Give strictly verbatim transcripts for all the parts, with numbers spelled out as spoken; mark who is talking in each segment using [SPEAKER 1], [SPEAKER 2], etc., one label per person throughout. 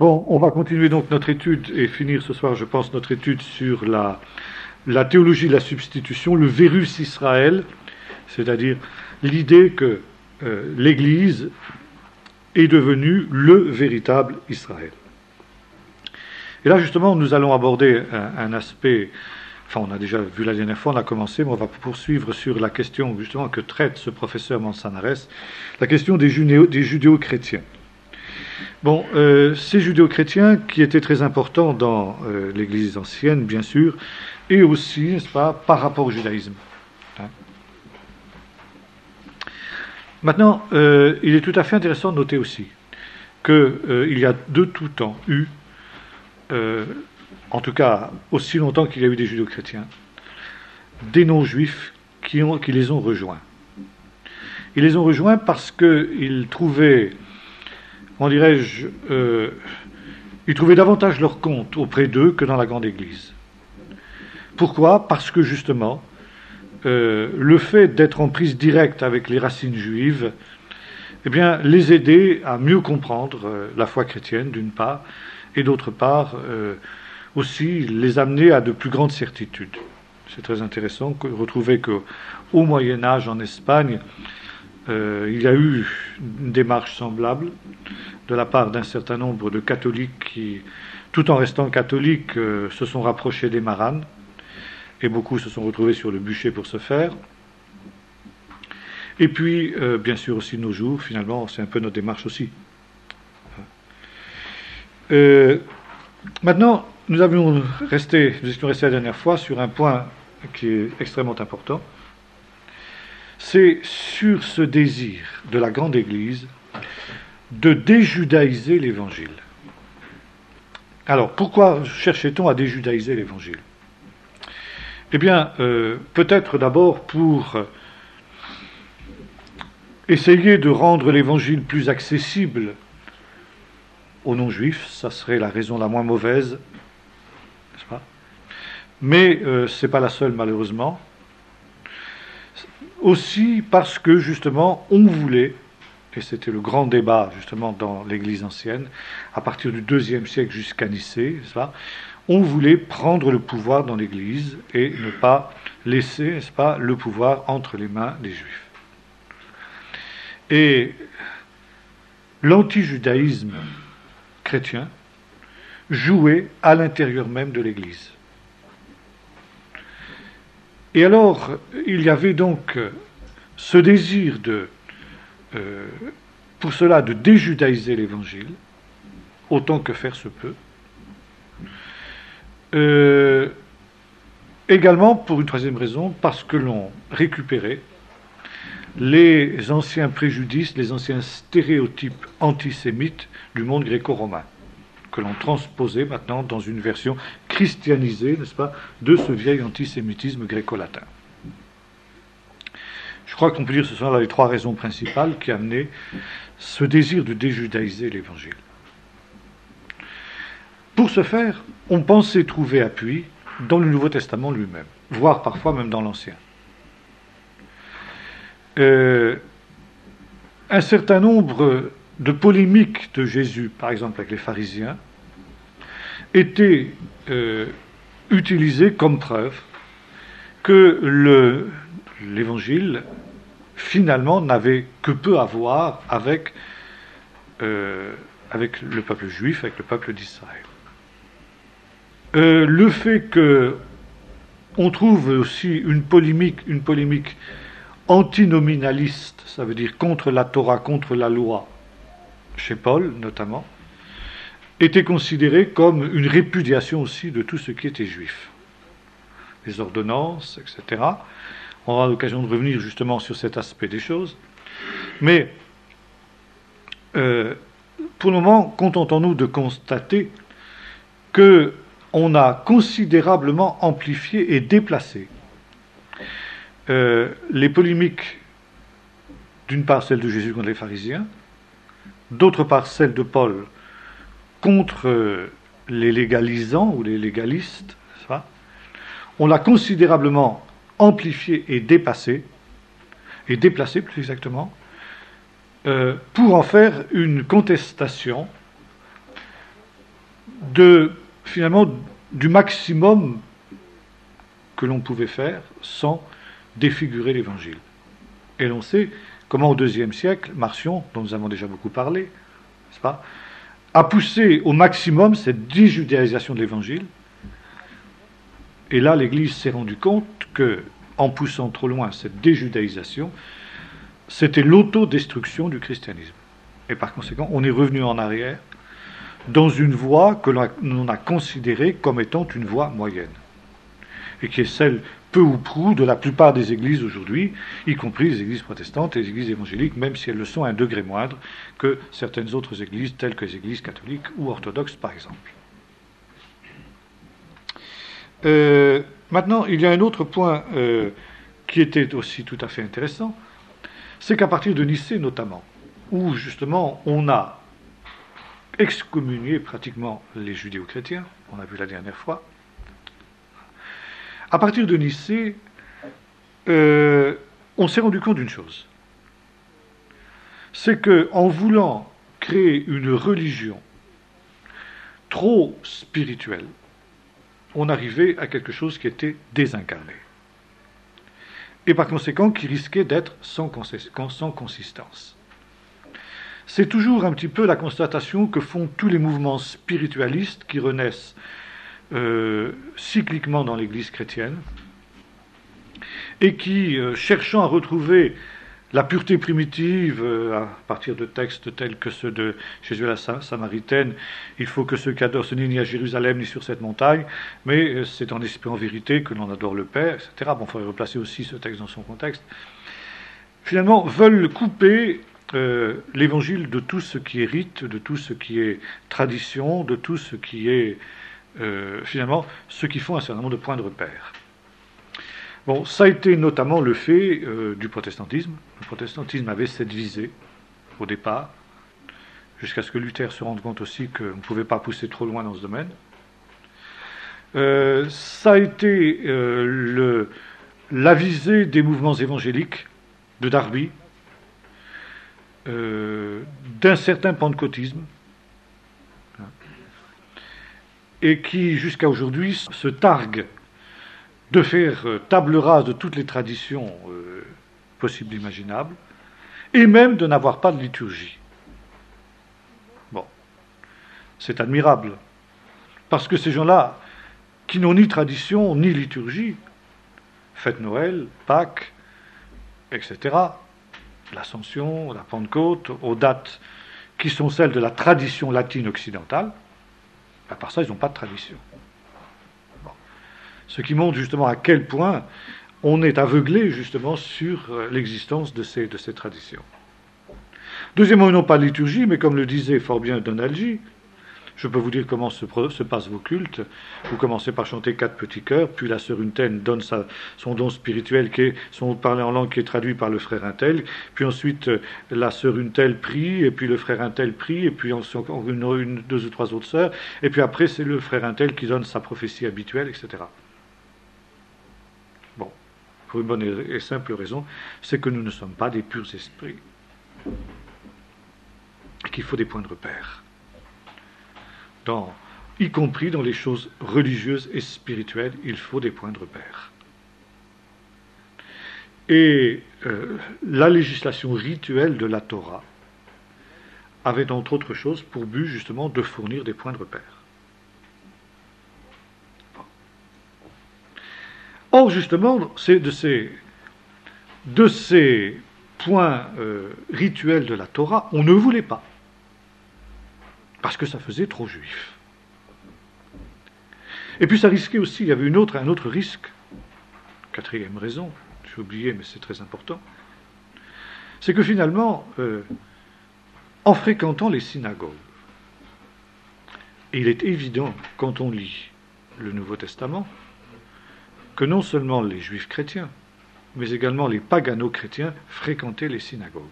[SPEAKER 1] Bon, on va continuer donc notre étude et finir ce soir, je pense, notre étude sur la, la théologie de la substitution, le Vérus Israël, c'est-à-dire l'idée que euh, l'Église est devenue le véritable Israël. Et là, justement, nous allons aborder un, un aspect, enfin, on a déjà vu la dernière fois, on a commencé, mais on va poursuivre sur la question, justement, que traite ce professeur Manzanares, la question des, judéo, des judéo-chrétiens. Bon, euh, ces judéo-chrétiens qui étaient très importants dans euh, l'Église ancienne, bien sûr, et aussi, n'est-ce pas, par rapport au judaïsme. Hein. Maintenant, euh, il est tout à fait intéressant de noter aussi qu'il euh, y a de tout temps eu, euh, en tout cas aussi longtemps qu'il y a eu des judéo-chrétiens, des non-juifs qui, ont, qui les ont rejoints. Ils les ont rejoints parce qu'ils trouvaient, comment dirais-je, euh, ils trouvaient davantage leur compte auprès d'eux que dans la grande Église. Pourquoi ? Parce que justement, euh, le fait d'être en prise directe avec les racines juives, eh bien, les aider à mieux comprendre euh, la foi chrétienne, d'une part, et d'autre part, euh, aussi les amener à de plus grandes certitudes. C'est très intéressant de retrouver qu'au Moyen-Âge, en Espagne, Euh, il y a eu une démarche semblable de la part d'un certain nombre de catholiques qui, tout en restant catholiques, euh, se sont rapprochés des maranes, et beaucoup se sont retrouvés sur le bûcher pour ce faire. Et puis, euh, bien sûr, aussi nos jours, finalement, c'est un peu notre démarche aussi. Euh, maintenant, nous avions resté, nous étions restés la dernière fois sur un point qui est extrêmement important. C'est sur ce désir de la grande Église de déjudaïser l'Évangile. Alors, pourquoi cherchait-on à déjudaïser l'Évangile ? Eh bien, euh, peut-être d'abord pour essayer de rendre l'Évangile plus accessible aux non-juifs, ça serait la raison la moins mauvaise, n'est-ce pas ? Mais euh, ce n'est pas la seule, malheureusement. Aussi parce que, justement, on voulait, et c'était le grand débat, justement, dans l'Église ancienne, à partir du deuxième siècle jusqu'à Nicée, n'est-ce pas, on voulait prendre le pouvoir dans l'Église et ne pas laisser, n'est-ce pas, le pouvoir entre les mains des Juifs. Et l'antijudaïsme chrétien jouait à l'intérieur même de l'Église. Et alors, il y avait donc ce désir de, euh, pour cela, de déjudaïser l'Évangile, autant que faire se peut. Euh, également, pour une troisième raison, parce que l'on récupérait les anciens préjudices, les anciens stéréotypes antisémites du monde gréco-romain, que l'on transposait maintenant dans une version christianisée, n'est-ce pas, de ce vieil antisémitisme gréco-latin. Je crois qu'on peut dire que ce sont là les trois raisons principales qui amenaient ce désir de déjudaïser l'Évangile. Pour ce faire, on pensait trouver appui dans le Nouveau Testament lui-même, voire parfois même dans l'Ancien. Euh, un certain nombre de polémiques de Jésus, par exemple avec les pharisiens, étaient euh, utilisées comme preuve que le, l'Évangile, finalement, n'avait que peu à voir avec, euh, avec le peuple juif, avec le peuple d'Israël. Euh, le fait qu'on trouve aussi une polémique, une polémique antinominaliste, ça veut dire contre la Torah, contre la loi, chez Paul notamment, était considéré comme une répudiation aussi de tout ce qui était juif. Les ordonnances, et cetera. On aura l'occasion de revenir justement sur cet aspect des choses. Mais, euh, pour le moment, contentons-nous de constater qu'on a considérablement amplifié et déplacé euh, les polémiques, d'une part celle de Jésus contre les pharisiens, d'autre part celle de Paul contre les légalisants ou les légalistes, ça, on l'a considérablement amplifié et dépassé, et déplacé plus exactement, euh, pour en faire une contestation de, finalement, du maximum que l'on pouvait faire sans défigurer l'Évangile. Et l'on sait comment au deuxième siècle, Marcion, dont nous avons déjà beaucoup parlé, n'est-ce pas, a poussé au maximum cette déjudéisation de l'Évangile. Et là, l'Église s'est rendue compte que, en poussant trop loin cette déjudaïsation, c'était l'autodestruction du christianisme. Et par conséquent, on est revenu en arrière dans une voie que l'on a considérée comme étant une voie moyenne, et qui est celle, peu ou prou, de la plupart des églises aujourd'hui, y compris les églises protestantes et les églises évangéliques, même si elles le sont à un degré moindre que certaines autres églises, telles que les églises catholiques ou orthodoxes, par exemple. Euh, maintenant, il y a un autre point euh, qui était aussi tout à fait intéressant, c'est qu'à partir de Nicée notamment, où justement on a excommunié pratiquement les judéo-chrétiens, on a vu la dernière fois, à partir de Nicée, euh, on s'est rendu compte d'une chose, c'est qu'en voulant créer une religion trop spirituelle, on arrivait à quelque chose qui était désincarné. Et par conséquent, qui risquait d'être sans, sans consistance. C'est toujours un petit peu la constatation que font tous les mouvements spiritualistes qui renaissent euh, cycliquement dans l'Église chrétienne, et qui, euh, cherchant à retrouver la pureté primitive, euh, à partir de textes tels que ceux de Jésus à la Samaritaine, il faut que ceux qui adorent ce ni à Jérusalem ni sur cette montagne, mais euh, c'est en esprit en vérité que l'on adore le Père, et cetera. Bon, il faudrait replacer aussi ce texte dans son contexte. Finalement, veulent couper euh, l'évangile de tout ce qui est rite, de tout ce qui est tradition, de tout ce qui est, euh, finalement, ceux qui font un certain nombre de points de repère. Bon, ça a été notamment le fait euh, du protestantisme. Le protestantisme avait cette visée, au départ, jusqu'à ce que Luther se rende compte aussi qu'on ne pouvait pas pousser trop loin dans ce domaine. Euh, ça a été euh, le, la visée des mouvements évangéliques de Darby, euh, d'un certain pentecôtisme, et qui, jusqu'à aujourd'hui, se targue de faire table rase de toutes les traditions euh, possibles et imaginables, et même de n'avoir pas de liturgie. Bon, c'est admirable, parce que ces gens-là, qui n'ont ni tradition, ni liturgie, fête Noël, Pâques, et cetera, l'Ascension, la Pentecôte, aux dates qui sont celles de la tradition latine occidentale, à part ça, ils n'ont pas de tradition. Ce qui montre justement à quel point on est aveuglé justement sur l'existence de ces, de ces traditions. Deuxièmement, ils n'ont pas de liturgie, mais comme le disait fort bien Donald G., je peux vous dire comment se, se passent vos cultes. Vous commencez par chanter quatre petits chœurs, puis la sœur Untaine donne sa, son don spirituel, qui est son parler en langue qui est traduit par le frère Untel, puis ensuite la sœur Untel prie, et puis le frère Untel prie, et puis encore une, une, deux ou trois autres sœurs, et puis après c'est le frère Untel qui donne sa prophétie habituelle, et cetera. Bon, pour une bonne et simple raison, c'est que nous ne sommes pas des purs esprits, et qu'il faut des points de repère. Dans, y compris dans les choses religieuses et spirituelles, il faut des points de repère. Et euh, la législation rituelle de la Torah avait, entre autres choses, pour but justement de fournir des points de repère. Bon. Or, justement, c'est de ces, de ces points euh, rituels de la Torah, on ne voulait pas. Parce que ça faisait trop juif. Et puis ça risquait aussi, il y avait une autre, un autre risque, quatrième raison, j'ai oublié mais c'est très important, c'est que finalement, euh, en fréquentant les synagogues, et il est évident quand on lit le Nouveau Testament, que non seulement les juifs chrétiens, mais également les pagano-chrétiens fréquentaient les synagogues.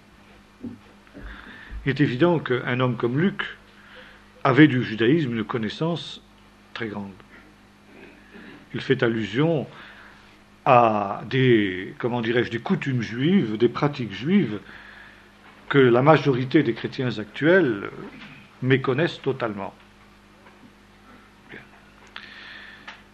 [SPEAKER 1] Il est évident qu'un homme comme Luc avait du judaïsme une connaissance très grande. Il fait allusion à des, comment dirais-je, des coutumes juives, des pratiques juives que la majorité des chrétiens actuels méconnaissent totalement.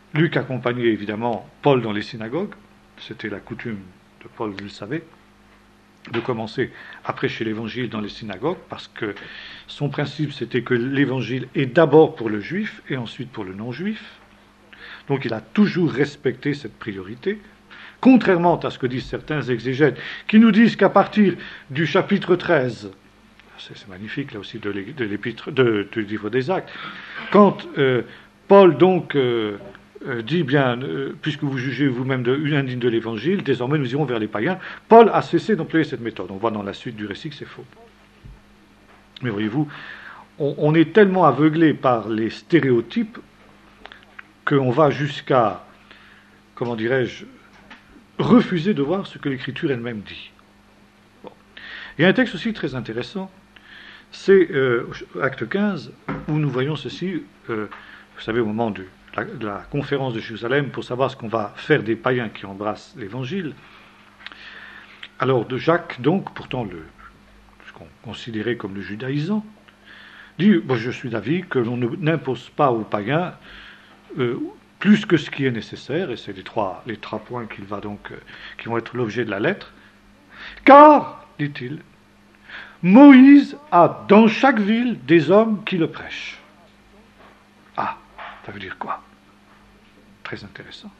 [SPEAKER 1] Luc accompagnait évidemment Paul dans les synagogues. C'était la coutume de Paul, vous le savez, de commencer à prêcher l'évangile dans les synagogues, parce que son principe c'était que l'évangile est d'abord pour le juif et ensuite pour le non-juif. Donc il a toujours respecté cette priorité, contrairement à ce que disent certains exégètes, qui nous disent qu'à partir du chapitre treize, c'est magnifique là aussi de l'épître, de, du livre des Actes, quand euh, Paul donc euh, euh, dit bien, euh, puisque vous jugez vous-même de, indigne de l'évangile, désormais nous irons vers les païens. Paul a cessé d'employer cette méthode. On voit dans la suite du récit que c'est faux. Mais voyez-vous, on, on est tellement aveuglé par les stéréotypes qu'on va jusqu'à, comment dirais-je, refuser de voir ce que l'Écriture elle-même dit. Bon. Il y a un texte aussi très intéressant, c'est euh, Acte quinze, où nous voyons ceci, euh, vous savez, au moment de la, de la conférence de Jérusalem, pour savoir ce qu'on va faire des païens qui embrassent l'Évangile. Alors, de Jacques, donc, pourtant le, ce qu'on considérait comme le judaïsant, dit, bon, je suis d'avis que l'on n'impose pas aux païens euh, plus que ce qui est nécessaire, et c'est les trois, les trois points qu'il va donc, euh, qui vont être l'objet de la lettre, car, dit-il, Moïse a dans chaque ville des hommes qui le prêchent. Ah, ça veut dire quoi? Très intéressant.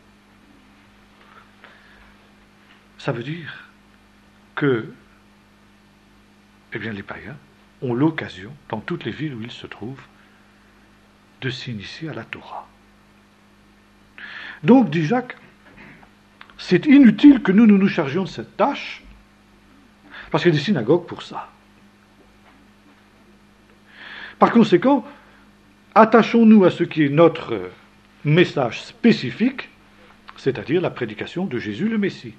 [SPEAKER 1] Ça veut dire que, eh bien, les païens ont l'occasion, dans toutes les villes où ils se trouvent, de s'initier à la Torah. Donc, dit Jacques, c'est inutile que nous, nous nous chargions de cette tâche, parce qu'il y a des synagogues pour ça. Par conséquent, attachons-nous à ce qui est notre message spécifique, c'est-à-dire la prédication de Jésus le Messie.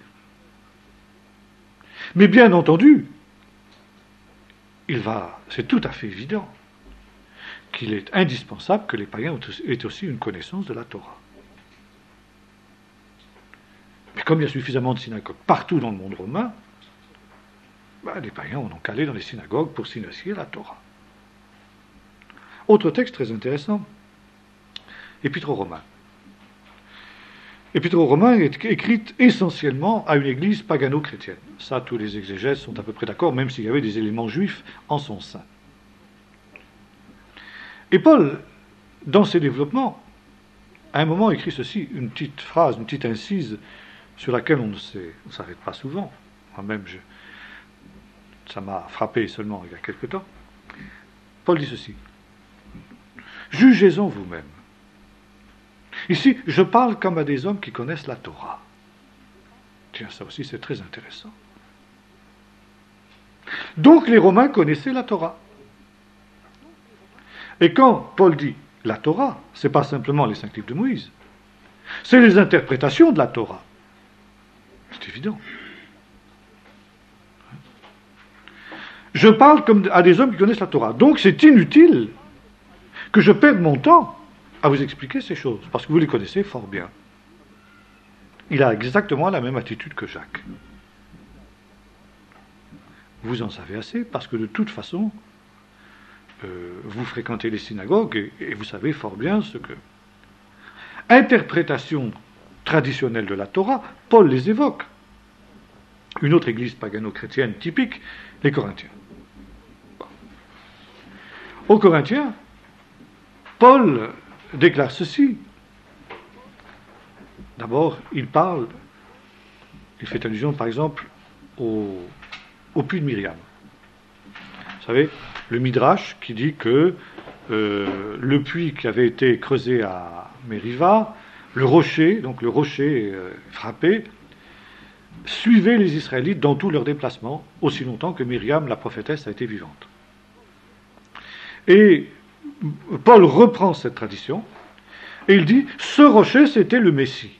[SPEAKER 1] Mais bien entendu, il va, c'est tout à fait évident qu'il est indispensable que les païens aient aussi une connaissance de la Torah. Mais comme il y a suffisamment de synagogues partout dans le monde romain, ben, les païens en ont qu'à aller dans les synagogues pour s'initier à la Torah. Autre texte très intéressant, Épître aux Romains. Épître aux Romains est écrite essentiellement à une église pagano-chrétienne. Ça, tous les exégètes sont à peu près d'accord, même s'il y avait des éléments juifs en son sein. Et Paul, dans ses développements, à un moment écrit ceci, une petite phrase, une petite incise, sur laquelle on ne s'arrête pas souvent. Moi-même, je, ça m'a frappé seulement il y a quelque temps. Paul dit ceci. Jugez-en vous-même. Ici, je parle comme à des hommes qui connaissent la Torah. Tiens, ça aussi c'est très intéressant. Donc les Romains connaissaient la Torah. Et quand Paul dit la Torah, ce n'est pas simplement les cinq livres de Moïse, c'est les interprétations de la Torah. C'est évident. Je parle comme à des hommes qui connaissent la Torah. Donc c'est inutile que je perde mon temps à vous expliquer ces choses, parce que vous les connaissez fort bien. Il a exactement la même attitude que Jacques. Vous en savez assez, parce que de toute façon, euh, vous fréquentez les synagogues, et, et vous savez fort bien ce que... Interprétation traditionnelle de la Torah, Paul les évoque. Une autre église pagano-chrétienne typique, les Corinthiens. Bon. Aux Corinthiens, Paul déclare ceci. D'abord, il parle, il fait allusion par exemple au, au puits de Myriam. Vous savez, le Midrash qui dit que euh, le puits qui avait été creusé à Mériva, le rocher, donc le rocher euh, frappé, suivait les Israélites dans tous leurs déplacements, aussi longtemps que Myriam, la prophétesse, a été vivante. Et Paul reprend cette tradition, et il dit, ce rocher, c'était le Messie.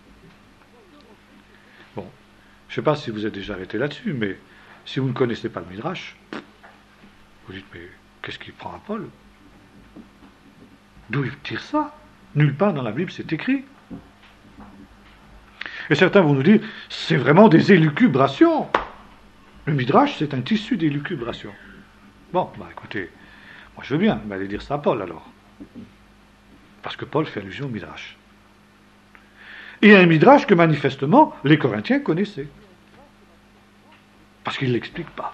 [SPEAKER 1] Bon, je ne sais pas si vous êtes déjà arrêté là-dessus, mais si vous ne connaissez pas le Midrash, vous dites, mais qu'est-ce qu'il prend à Paul? D'où il tire ça? Nulle part dans la Bible c'est écrit. Et certains vont nous dire, c'est vraiment des élucubrations. Le Midrash, c'est un tissu d'élucubrations. Bon, bah écoutez, moi je veux bien, mais allez dire ça à Paul alors. Parce que Paul fait allusion au Midrash. Et un midrash que manifestement les Corinthiens connaissaient. Parce qu'ils ne l'expliquent pas.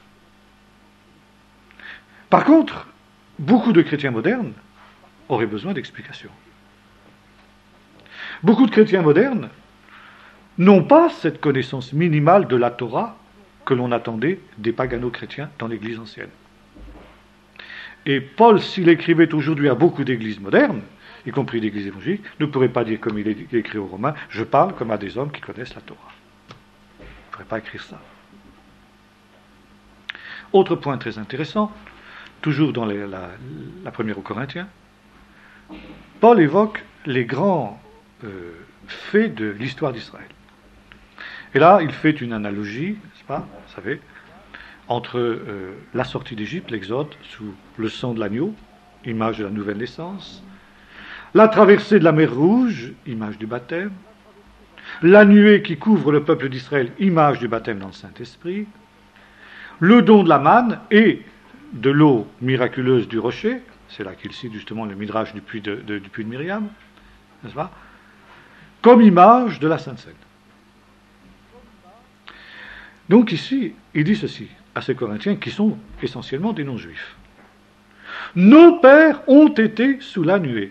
[SPEAKER 1] Par contre, beaucoup de chrétiens modernes auraient besoin d'explications. Beaucoup de chrétiens modernes n'ont pas cette connaissance minimale de la Torah que l'on attendait des pagano-chrétiens dans l'Église ancienne. Et Paul, s'il écrivait aujourd'hui à beaucoup d'églises modernes, y compris d'églises évangéliques, ne pourrait pas dire comme il est écrit aux Romains, je parle comme à des hommes qui connaissent la Torah. Il ne pourrait pas écrire ça. Autre point très intéressant, toujours dans les, la, la première aux Corinthiens, Paul évoque les grands euh, faits de l'histoire d'Israël. Et là, il fait une analogie, n'est-ce pas, vous savez, entre euh, la sortie d'Égypte, l'Exode, sous le sang de l'agneau, image de la nouvelle naissance, la traversée de la mer Rouge, image du baptême, la nuée qui couvre le peuple d'Israël, image du baptême dans le Saint-Esprit, le don de la manne et de l'eau miraculeuse du rocher, c'est là qu'il cite justement le midrash du puits de, de, du puits de Myriam, n'est-ce pas, comme image de la Sainte Seine. Donc ici, il dit ceci à ces Corinthiens qui sont essentiellement des non-juifs. Nos pères ont été sous la nuée.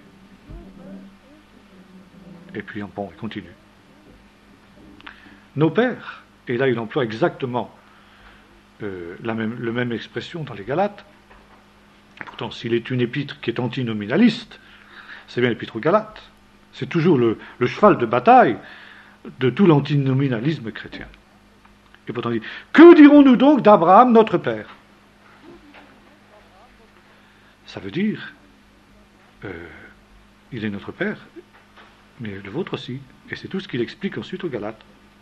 [SPEAKER 1] Et puis, bon, il continue. Nos pères, et là il emploie exactement euh, la même, la même expression dans les Galates. Pourtant, s'il est une épître qui est antinominaliste, c'est bien l'épître aux Galates. C'est toujours le, le cheval de bataille de tout l'antinominalisme chrétien. Et pourtant, il dit, que dirons-nous donc d'Abraham, notre père? Ça veut dire, euh, il est notre père, mais le vôtre aussi. Et c'est tout ce qu'il explique ensuite aux Galates.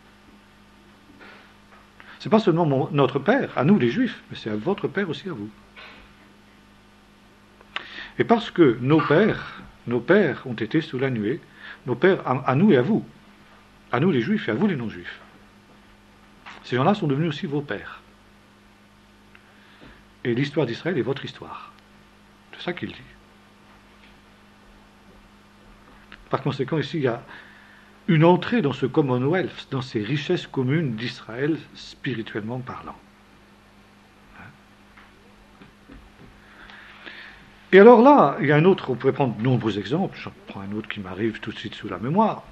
[SPEAKER 1] C'est pas seulement mon, notre père, à nous les Juifs, mais c'est à votre père aussi, à vous. Et parce que nos pères, nos pères ont été sous la nuée, nos pères, à, à nous et à vous, à nous les Juifs et à vous les non-Juifs, ces gens-là sont devenus aussi vos pères. Et l'histoire d'Israël est votre histoire. C'est ça qu'il dit. Par conséquent, ici, il y a une entrée dans ce Commonwealth, dans ces richesses communes d'Israël, spirituellement parlant. Et alors là, il y a un autre, on pourrait prendre de nombreux exemples, j'en prends un autre qui m'arrive tout de suite sous la mémoire.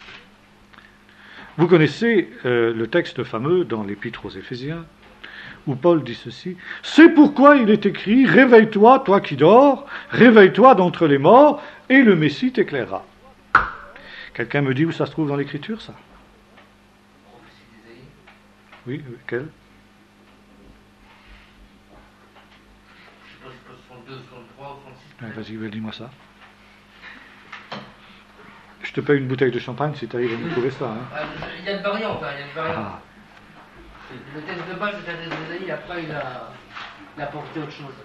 [SPEAKER 1] Vous connaissez euh, le texte fameux dans l'Épître aux Éphésiens, où Paul dit ceci, « C'est pourquoi il est écrit, réveille-toi, toi qui dors, réveille-toi d'entre les morts, et le Messie t'éclairera. » Quelqu'un me dit où ça se trouve dans l'Écriture, ça? Oui, quel? Ouais, vas-y, dis-moi ça. Je te paye une bouteille de champagne si tu arrives à me trouver ça. Hein.
[SPEAKER 2] Il y a une variante, hein, il y a une variante.
[SPEAKER 1] Ah.
[SPEAKER 2] Le texte de base de Thaddeus d'Ésaïe, après il a, il a apporté autre chose.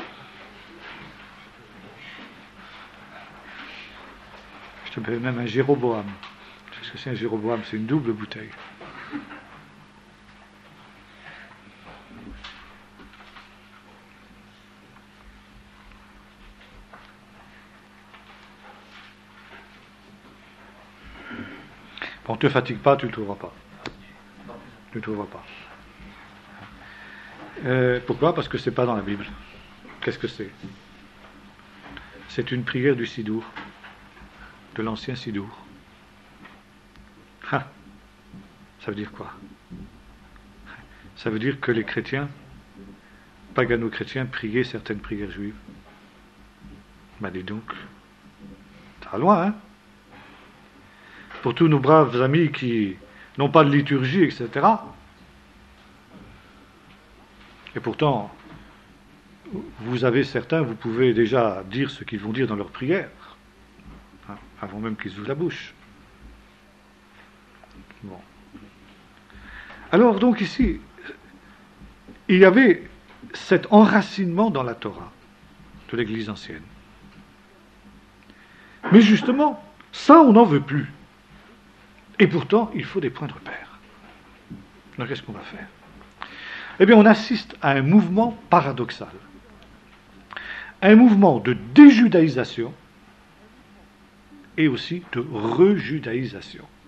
[SPEAKER 1] Je te paye même un Jéroboam. Qu'est-ce que c'est un Jéroboam? C'est une double bouteille. Bon, ne te fatigue pas, tu ne le trouveras pas. Tu ne le trouveras pas. Euh, pourquoi? Parce que ce n'est pas dans la Bible. Qu'est-ce que c'est? C'est une prière du Sidour, de l'ancien Sidour. Ah, ça veut dire quoi? Ça veut dire que les chrétiens, pagano-chrétiens, priaient certaines prières juives. Ben dis donc, ça va loin, hein? Pour tous nos braves amis qui n'ont pas de liturgie, et cetera. Et pourtant, vous avez certains, vous pouvez déjà dire ce qu'ils vont dire dans leur prière, hein, avant même qu'ils ouvrent la bouche. Bon. Alors donc ici, il y avait cet enracinement dans la Torah de l'Église ancienne. Mais justement, ça on n'en veut plus. Et pourtant, il faut des points de repère. Donc qu'est-ce qu'on va faire? Eh bien, on assiste à un mouvement paradoxal. Un mouvement de déjudaïsation et aussi de rejudaïsation.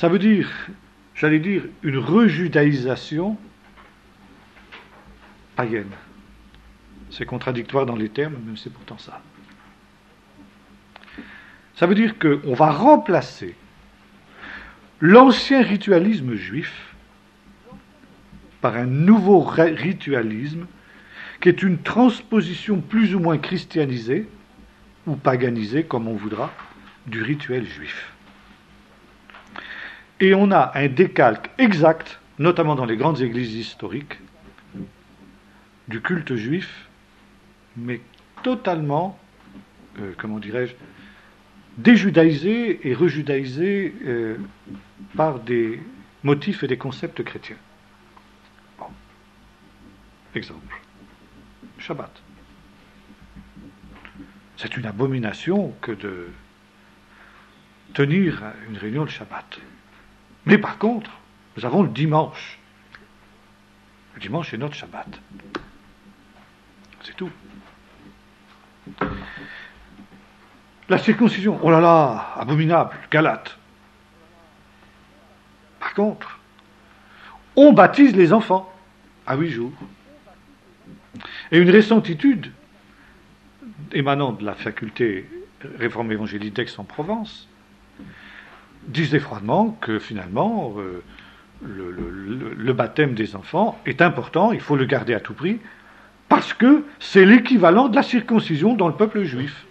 [SPEAKER 1] Ça veut dire, j'allais dire, une rejudaïsation païenne. C'est contradictoire dans les termes, mais c'est pourtant ça. Ça veut dire qu'on va remplacer l'ancien ritualisme juif par un nouveau ritualisme qui est une transposition plus ou moins christianisée ou paganisée, comme on voudra, du rituel juif. Et on a un décalque exact, notamment dans les grandes églises historiques, du culte juif, mais totalement, euh, comment dirais-je, déjudaïsé et rejudaïsé euh, par des motifs et des concepts chrétiens. Bon. Exemple. Shabbat. C'est une abomination que de tenir une réunion le Shabbat. Mais par contre, nous avons le dimanche. Le dimanche est notre Shabbat. C'est tout. La circoncision, oh là là, abominable, Galate. Par contre, on baptise les enfants à huit jours. Et une récente étude émanant de la faculté réforme évangélique d'Aix-en-Provence disait froidement que finalement euh, le, le, le baptême des enfants est important, il faut le garder à tout prix, parce que c'est l'équivalent de la circoncision dans le peuple juif.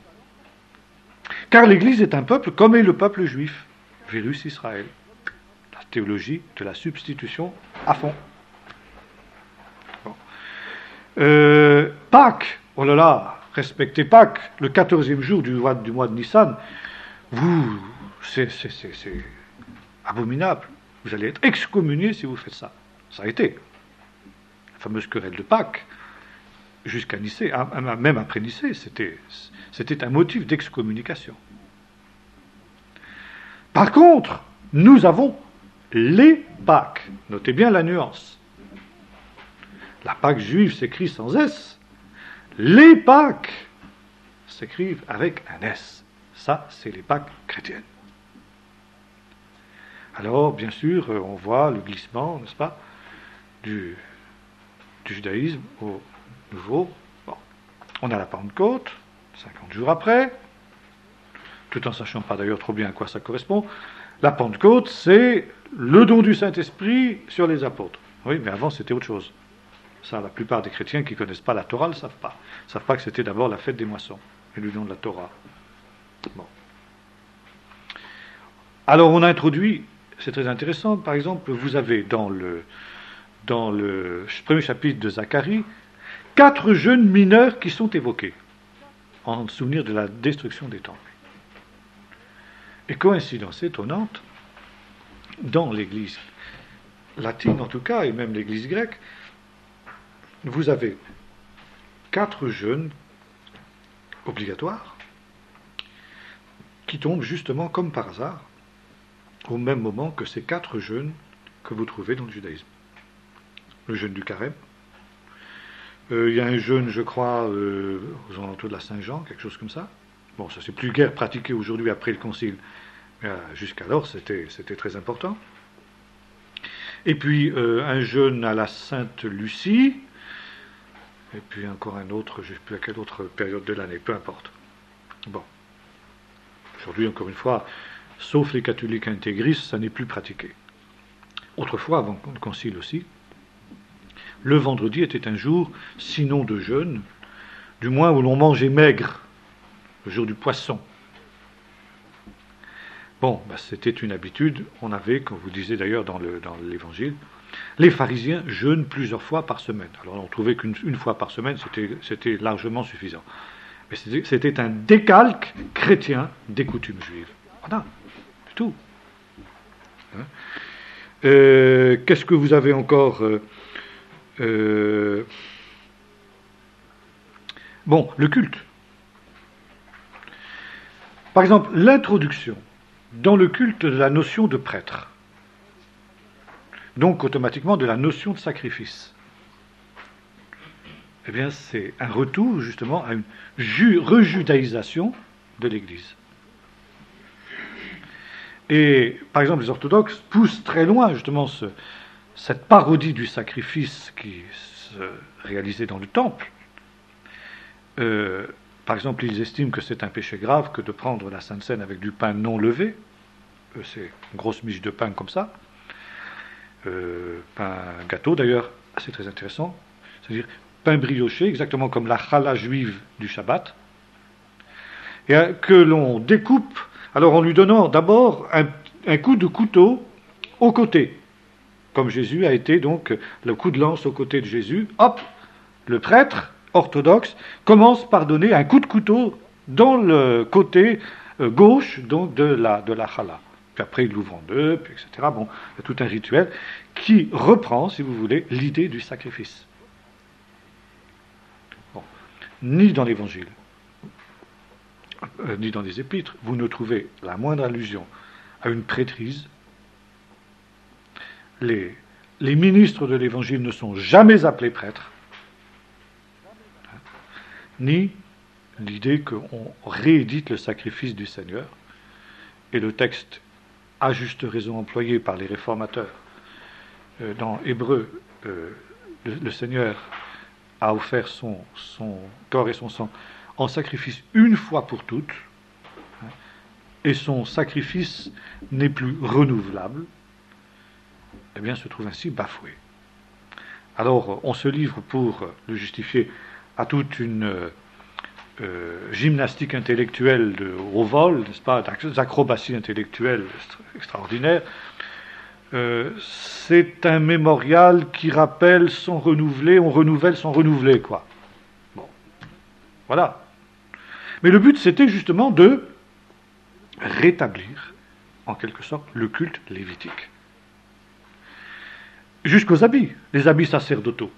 [SPEAKER 1] Car l'Église est un peuple comme est le peuple juif, virus Israël. La théologie de la substitution à fond. Bon. Euh, Pâques, oh là là, respectez Pâques, le quatorzième jour du mois, du mois de Nissan, vous, c'est, c'est, c'est, c'est abominable. Vous allez être excommunié si vous faites ça. Ça a été. La fameuse querelle de Pâques, jusqu'à Nicée, même après Nicée, c'était, c'était un motif d'excommunication. Par contre, nous avons les Pâques. Notez bien la nuance. La Pâque juive s'écrit sans S. Les Pâques s'écrivent avec un S. Ça, c'est les Pâques chrétiennes. Alors, bien sûr, on voit le glissement, n'est-ce pas, du, du judaïsme au nouveau. Bon. On a la Pentecôte, cinquante jours après, tout en sachant pas d'ailleurs trop bien à quoi ça correspond. La Pentecôte, c'est le don du Saint-Esprit sur les apôtres. Oui, mais avant, c'était autre chose. Ça, la plupart des chrétiens qui ne connaissent pas la Torah ne le savent pas. Ils ne savent pas que c'était d'abord la fête des moissons et le don de la Torah. Bon. Alors, on a introduit, c'est très intéressant, par exemple, vous avez dans le, dans le premier chapitre de Zacharie, quatre jeûnes mineurs qui sont évoqués, en souvenir de la destruction des temples. Et coïncidence étonnante, dans l'Église latine en tout cas, et même l'Église grecque, vous avez quatre jeûnes obligatoires qui tombent justement comme par hasard au même moment que ces quatre jeûnes que vous trouvez dans le judaïsme. Le jeûne du carême. Euh, il y a un jeûne, je crois, euh, aux alentours de la Saint-Jean, quelque chose comme ça. Bon, ça c'est plus guère pratiqué aujourd'hui après le Concile, mais euh, jusqu'alors c'était, c'était très important. Et puis euh, un jeûne à la Sainte Lucie, et puis encore un autre, je ne sais plus à quelle autre période de l'année, peu importe. Bon. Aujourd'hui, encore une fois, sauf les catholiques intégristes, ça n'est plus pratiqué. Autrefois, avant le Concile aussi, le vendredi était un jour, sinon de jeûne, du moins où l'on mangeait maigre, le jour du poisson. Bon, ben c'était une habitude, on avait, comme vous disiez d'ailleurs dans, le, dans l'Évangile, les pharisiens jeûnent plusieurs fois par semaine. Alors on trouvait qu'une une fois par semaine, c'était, c'était largement suffisant. Mais c'était, c'était un décalque chrétien des coutumes juives. Voilà, c'est tout. Hein euh, qu'est-ce que vous avez encore euh, euh, Bon, le culte. Par exemple, l'introduction dans le culte de la notion de prêtre. Donc automatiquement de la notion de sacrifice. Eh bien, c'est un retour justement à une ju- rejudaïsation de l'Église. Et par exemple, les orthodoxes poussent très loin justement ce, cette parodie du sacrifice qui se réalisait dans le temple. Euh, par exemple, ils estiment que c'est un péché grave que de prendre la Sainte Seine avec du pain non levé. Euh, c'est une grosse miche de pain comme ça. Euh, pain gâteau d'ailleurs, c'est très intéressant. C'est-à-dire pain brioché, exactement comme la challah juive du Shabbat. Et euh, que l'on découpe, alors en lui donnant d'abord un, un coup de couteau au côté. Comme Jésus a été donc le coup de lance au côté de Jésus, hop, le prêtre orthodoxe commence par donner un coup de couteau dans le côté euh, gauche donc de la, de la challah. Puis après il l'ouvre en deux, puis et cetera. Bon, il y a tout un rituel qui reprend, si vous voulez, l'idée du sacrifice. Bon. Ni dans l'Évangile, euh, ni dans les Épîtres, vous ne trouvez la moindre allusion à une prêtrise. Les, les ministres de l'Évangile ne sont jamais appelés prêtres, ni l'idée qu'on réédite le sacrifice du Seigneur. Et le texte, à juste raison employé par les réformateurs, euh, dans Hébreu, euh, le, le Seigneur a offert son, son corps et son sang en sacrifice une fois pour toutes, hein, et son sacrifice n'est plus renouvelable, eh bien, se trouve ainsi bafoué. Alors, on se livre pour le justifier à toute une euh, gymnastique intellectuelle de haut vol, n'est-ce pas, d'acrobatie intellectuelle extraordinaire. Euh, c'est un mémorial qui rappelle sans renouveler, on renouvelle sans renouveler, quoi. Bon, voilà. Mais le but, c'était justement de rétablir, en quelque sorte, le culte lévitique. Jusqu'aux habits, les habits sacerdotaux.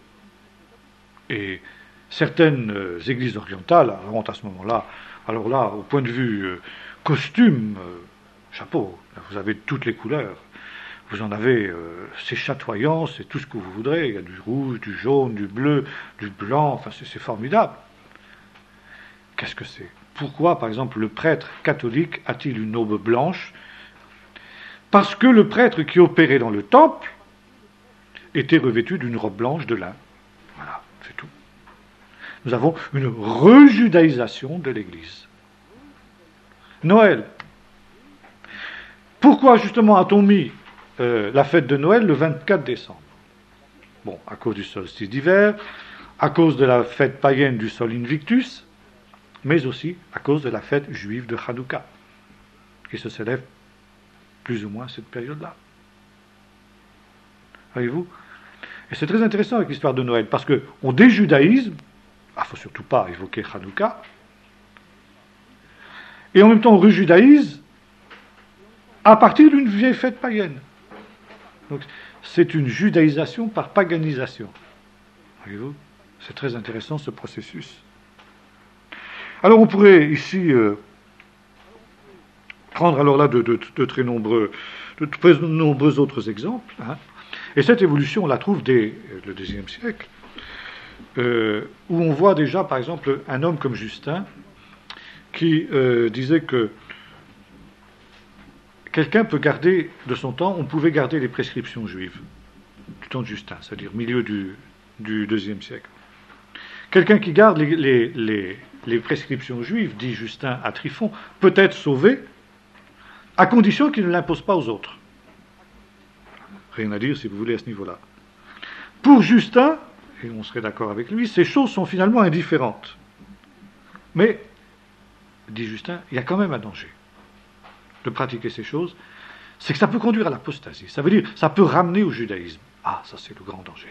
[SPEAKER 1] Et certaines euh, églises orientales ont à ce moment-là, alors là, au point de vue euh, costume, euh, chapeau, là, vous avez toutes les couleurs. Vous en avez, euh, c'est chatoyant, c'est tout ce que vous voudrez. Il y a du rouge, du jaune, du bleu, du blanc, enfin c'est, c'est formidable. Qu'est-ce que c'est? Pourquoi, par exemple, le prêtre catholique a-t-il une aube blanche? Parce que le prêtre qui opérait dans le temple était revêtu d'une robe blanche de lin. Voilà, c'est tout. Nous avons une rejudaïsation de l'Église. Noël. Pourquoi justement a-t-on mis euh, la fête de Noël le vingt-quatre décembre? Bon, à cause du solstice d'hiver, à cause de la fête païenne du Sol Invictus, mais aussi à cause de la fête juive de Hanouka, qui se célèbre plus ou moins à cette période-là. Voyez-vous? Et c'est très intéressant avec l'histoire de Noël, parce qu'on déjudaïse, il ne faut surtout pas évoquer Hanouka, et en même temps on rejudaïse à partir d'une vieille fête païenne. Donc c'est une judaïsation par paganisation. Voyez-vous? C'est très intéressant ce processus. Alors on pourrait ici euh, prendre alors là de, de, de très nombreux, de très nombreux autres exemples, hein. Et cette évolution, on la trouve dès le deuxième siècle, euh, où on voit déjà, par exemple, un homme comme Justin, qui euh, disait que quelqu'un peut garder, de son temps, on pouvait garder les prescriptions juives, du temps de Justin, c'est-à-dire milieu du, du deuxième siècle. Quelqu'un qui garde les, les, les, les prescriptions juives, dit Justin à Tryphon, peut être sauvé, à condition qu'il ne l'impose pas aux autres. Rien à dire, si vous voulez, à ce niveau-là. Pour Justin, et on serait d'accord avec lui, ces choses sont finalement indifférentes. Mais, dit Justin, il y a quand même un danger de pratiquer ces choses, c'est que ça peut conduire à l'apostasie. Ça veut dire, ça peut ramener au judaïsme. Ah, ça c'est le grand danger.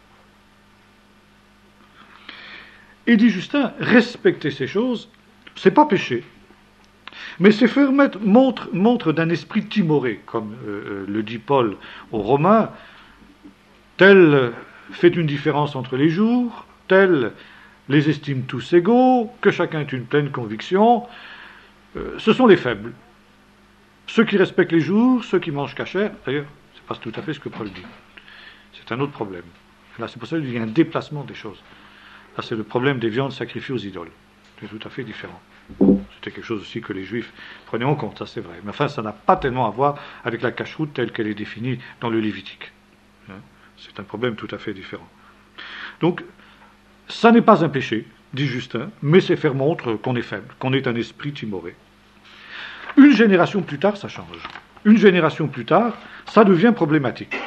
[SPEAKER 1] Et dit Justin, respecter ces choses, c'est pas péché. Mais c'est faire mettre, montre, montre d'un esprit timoré, comme euh, le dit Paul aux Romains, tel fait une différence entre les jours, tel les estime tous égaux, que chacun ait une pleine conviction. Euh, ce sont les faibles. Ceux qui respectent les jours, ceux qui mangent cachère, d'ailleurs, c'est pas tout à fait ce que Paul dit. C'est un autre problème. Là, c'est pour ça qu'il y a un déplacement des choses. Là, c'est le problème des viandes sacrifiées aux idoles. C'est tout à fait différent. C'est c'était quelque chose aussi que les Juifs prenaient en compte, ça c'est vrai. Mais enfin, ça n'a pas tellement à voir avec la cacheroute telle qu'elle est définie dans le Lévitique. Hein. C'est un problème tout à fait différent. Donc, ça n'est pas un péché, dit Justin, mais c'est faire montre qu'on est faible, qu'on est un esprit timoré. Une génération plus tard, ça change. Une génération plus tard, ça devient problématique.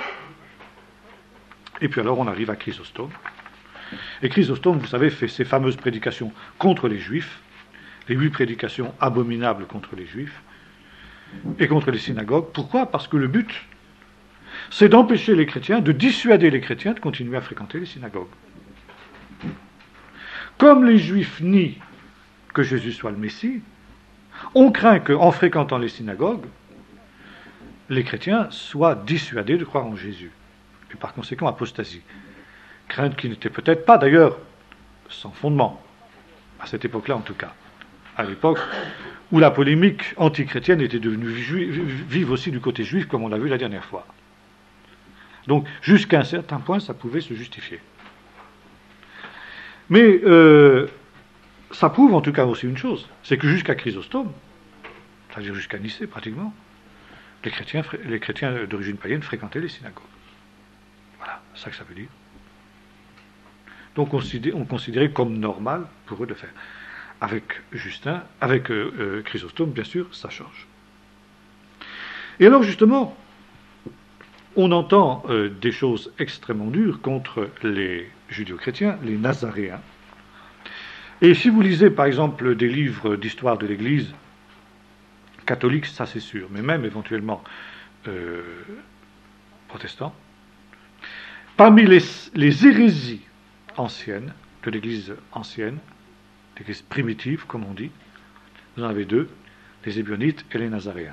[SPEAKER 1] Et puis alors, on arrive à Chrysostome. Et Chrysostome, vous savez, fait ses fameuses prédications contre les Juifs, les huit prédications abominables contre les Juifs et contre les synagogues. Pourquoi ? Parce que le but, c'est d'empêcher les chrétiens, de dissuader les chrétiens de continuer à fréquenter les synagogues. Comme les Juifs nient que Jésus soit le Messie, on craint qu'en fréquentant les synagogues, les chrétiens soient dissuadés de croire en Jésus, et par conséquent apostasie. Crainte qui n'était peut-être pas, d'ailleurs, sans fondement, à cette époque-là en tout cas, à l'époque où la polémique antichrétienne était devenue vive aussi du côté juif, comme on l'a vu la dernière fois. Donc, jusqu'à un certain point, ça pouvait se justifier. Mais euh, ça prouve en tout cas aussi une chose, c'est que jusqu'à Chrysostome, c'est-à-dire jusqu'à Nicée pratiquement, les chrétiens, les chrétiens d'origine païenne fréquentaient les synagogues. Voilà, c'est ça que ça veut dire. Donc on, on considérait comme normal pour eux de faire. Avec Justin, avec euh, euh, Chrysostome, bien sûr, ça change. Et alors justement, on entend euh, des choses extrêmement dures contre les judéo-chrétiens, les nazaréens. Et si vous lisez par exemple des livres d'histoire de l'Église catholique, ça c'est sûr, mais même éventuellement euh, protestants, parmi les, les hérésies anciennes, de l'Église ancienne, l'Église primitive, comme on dit, vous en avez deux, les Ébionites et les Nazaréens.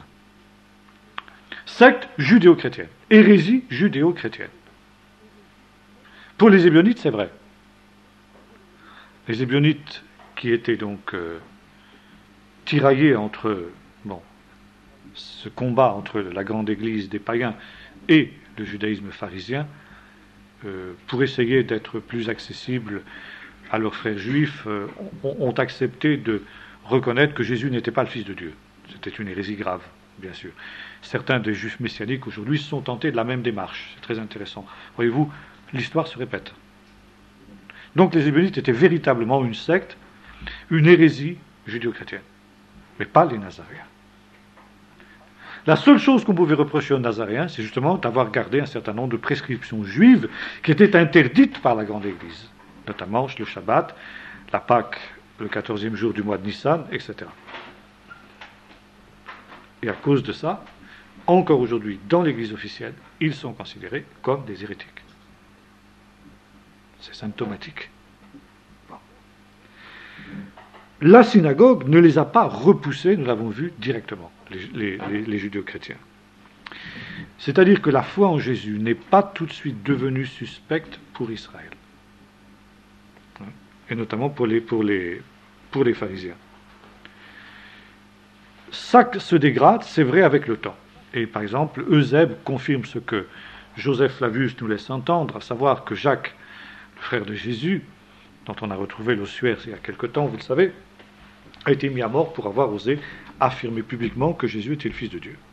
[SPEAKER 1] Secte judéo-chrétienne, hérésie judéo-chrétienne. Pour les Ébionites, c'est vrai. Les Ébionites qui étaient donc euh, tiraillés entre, bon, ce combat entre la grande Église des païens et le judaïsme pharisien, euh, pour essayer d'être plus accessibles à leurs frères juifs, euh, ont, ont accepté de reconnaître que Jésus n'était pas le Fils de Dieu. C'était une hérésie grave, bien sûr. Certains des juifs messianiques aujourd'hui sont tentés de la même démarche. C'est très intéressant. Voyez-vous, l'histoire se répète. Donc les Ébionites étaient véritablement une secte, une hérésie judéo-chrétienne, mais pas les Nazaréens. La seule chose qu'on pouvait reprocher aux Nazaréens, c'est justement d'avoir gardé un certain nombre de prescriptions juives qui étaient interdites par la grande Église, notamment le Shabbat, la Pâque, le quatorzième jour du mois de Nissan, et cetera. Et à cause de ça, encore aujourd'hui, dans l'Église officielle, ils sont considérés comme des hérétiques. C'est symptomatique. Bon. La synagogue ne les a pas repoussés, nous l'avons vu directement, les, les, les, les judéo-chrétiens. C'est-à-dire que la foi en Jésus n'est pas tout de suite devenue suspecte pour Israël. Et notamment pour les, pour les, pour les pharisiens. Ça se dégrade, c'est vrai, avec le temps. Et par exemple, Eusèbe confirme ce que Joseph Flavius nous laisse entendre, à savoir que Jacques, le frère de Jésus, dont on a retrouvé l'ossuaire il y a quelque temps, vous le savez, a été mis à mort pour avoir osé affirmer publiquement que Jésus était le Fils de Dieu.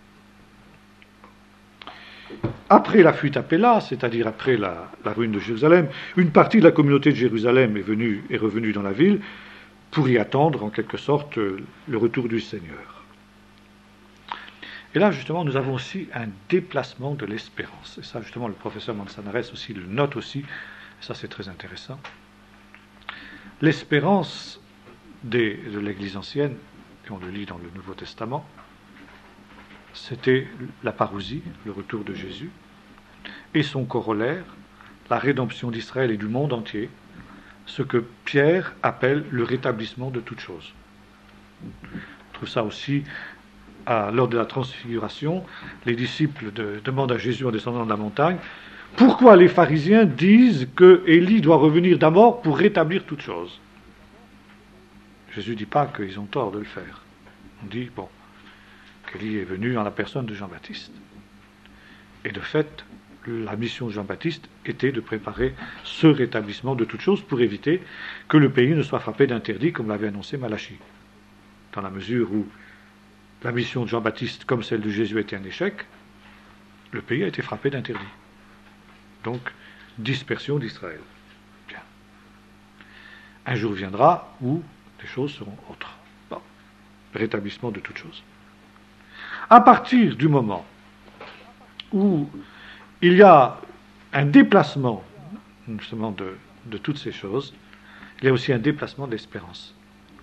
[SPEAKER 1] Après la fuite à Péla, c'est-à-dire après la, la ruine de Jérusalem, une partie de la communauté de Jérusalem est, venue, est revenue dans la ville pour y attendre en quelque sorte le retour du Seigneur. Et là, justement, nous avons aussi un déplacement de l'espérance. Et ça, justement, le professeur Manzanares aussi le note aussi. Et ça, c'est très intéressant. L'espérance des, de l'Église ancienne, et on le lit dans le Nouveau Testament, c'était la parousie, le retour de Jésus, et son corollaire, la rédemption d'Israël et du monde entier, ce que Pierre appelle le rétablissement de toutes choses. On trouve ça aussi à, lors de la transfiguration. Les disciples de, demandent à Jésus en descendant de la montagne pourquoi les pharisiens disent que Élie doit revenir d'abord pour rétablir toutes choses. Jésus ne dit pas qu'ils ont tort de le faire. On dit, bon, qu'Élie est venu en la personne de Jean-Baptiste. Et de fait, la mission de Jean-Baptiste était de préparer ce rétablissement de toutes choses pour éviter que le pays ne soit frappé d'interdit comme l'avait annoncé Malachie. dans la mesure où la mission de Jean-Baptiste, comme celle de Jésus, était un échec, le pays a été frappé d'interdit. Donc, dispersion d'Israël. Bien. Un jour viendra où les choses seront autres. Bon. Rétablissement de toutes choses. À partir du moment où il y a un déplacement, justement, de, de toutes ces choses, il y a aussi un déplacement de l'espérance.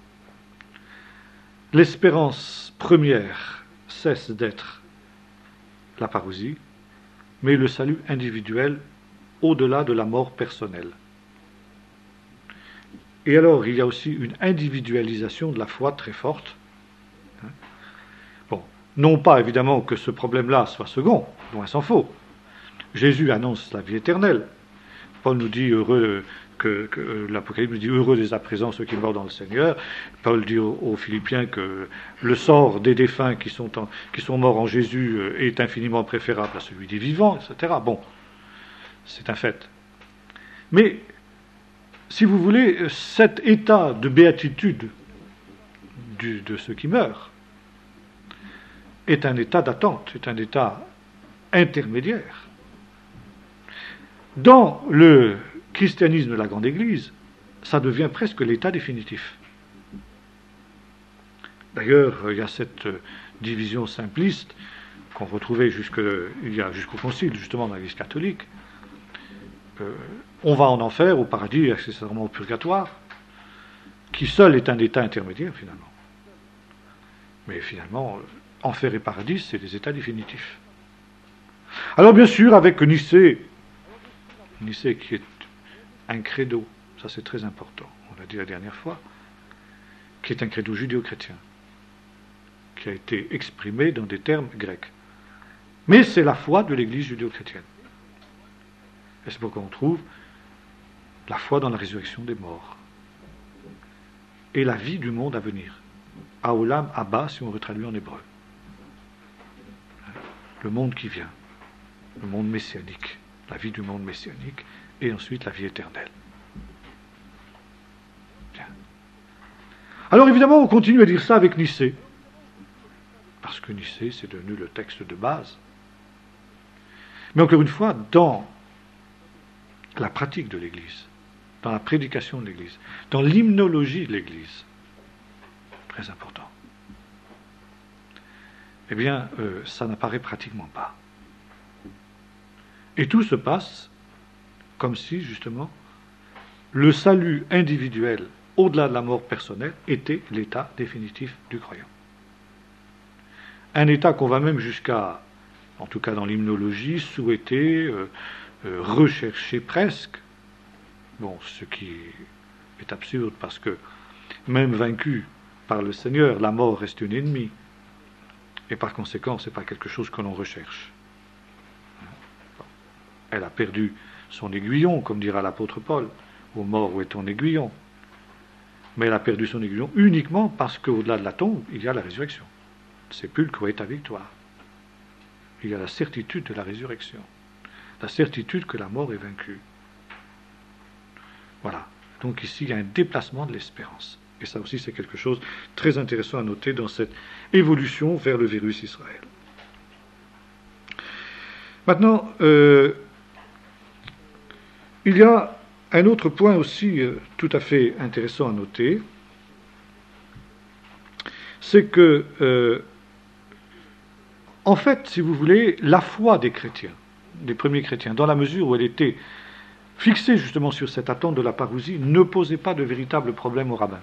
[SPEAKER 1] L'espérance première cesse d'être la parousie, mais le salut individuel au-delà de la mort personnelle. Et alors, il y a aussi une individualisation de la foi très forte. Bon, non pas évidemment que ce problème-là soit second, loin s'en faut. Jésus annonce la vie éternelle. Paul nous dit heureux que, que l'Apocalypse nous dit heureux dès à présent ceux qui meurent dans le Seigneur. Paul dit aux, aux Philippiens que le sort des défunts qui sont, en, qui sont morts en Jésus est infiniment préférable à celui des vivants, et cetera. Bon, c'est un fait. Mais, si vous voulez, cet état de béatitude du, de ceux qui meurent est un état d'attente, est un état intermédiaire. Dans le christianisme de la Grande Église, ça devient presque l'état définitif. D'ailleurs, il y a cette division simpliste qu'on retrouvait jusque, il y a jusqu'au Concile, justement, dans l'Église catholique. Euh, on va en enfer, au paradis, et accessoirement au purgatoire, qui seul est un état intermédiaire, finalement. Mais finalement, enfer et paradis, c'est des états définitifs. Alors, bien sûr, avec Nicée, Nicée qui est un credo, ça c'est très important, on l'a dit la dernière fois, qui est un credo judéo-chrétien, qui a été exprimé dans des termes grecs. Mais c'est la foi de l'Église judéo-chrétienne. Et c'est pourquoi on trouve la foi dans la résurrection des morts et la vie du monde à venir. Haolam Abba, si on retraduit en hébreu. Le monde qui vient, le monde messianique, la vie du monde messianique, et ensuite la vie éternelle. Bien. Alors évidemment, on continue à dire ça avec Nicée, parce que Nicée, c'est devenu le texte de base. Mais encore une fois, dans la pratique de l'Église, dans la prédication de l'Église, dans l'hymnologie de l'Église, très important, eh bien, euh, ça n'apparaît pratiquement pas. Et tout se passe comme si, justement, le salut individuel, au-delà de la mort personnelle, était l'état définitif du croyant. Un état qu'on va même jusqu'à, en tout cas dans l'hymnologie, souhaiter, euh, euh, rechercher presque. Bon, ce qui est absurde parce que, même vaincu par le Seigneur, la mort reste une ennemie. Et par conséquent, ce n'est pas quelque chose que l'on recherche. Elle a perdu son aiguillon, comme dira l'apôtre Paul. Ô mort, où est ton aiguillon? Mais elle a perdu son aiguillon uniquement parce qu'au-delà de la tombe, il y a la résurrection. Sépulcre, où est ta victoire? Il y a la certitude de la résurrection. La certitude que la mort est vaincue. Voilà. Donc ici, il y a un déplacement de l'espérance. Et ça aussi, c'est quelque chose de très intéressant à noter dans cette évolution vers le virus Israël. Maintenant, euh, il y a un autre point aussi euh, tout à fait intéressant à noter, c'est que, euh, en fait, si vous voulez, la foi des chrétiens, des premiers chrétiens, dans la mesure où elle était fixée justement sur cette attente de la parousie, ne posait pas de véritable problème aux rabbins.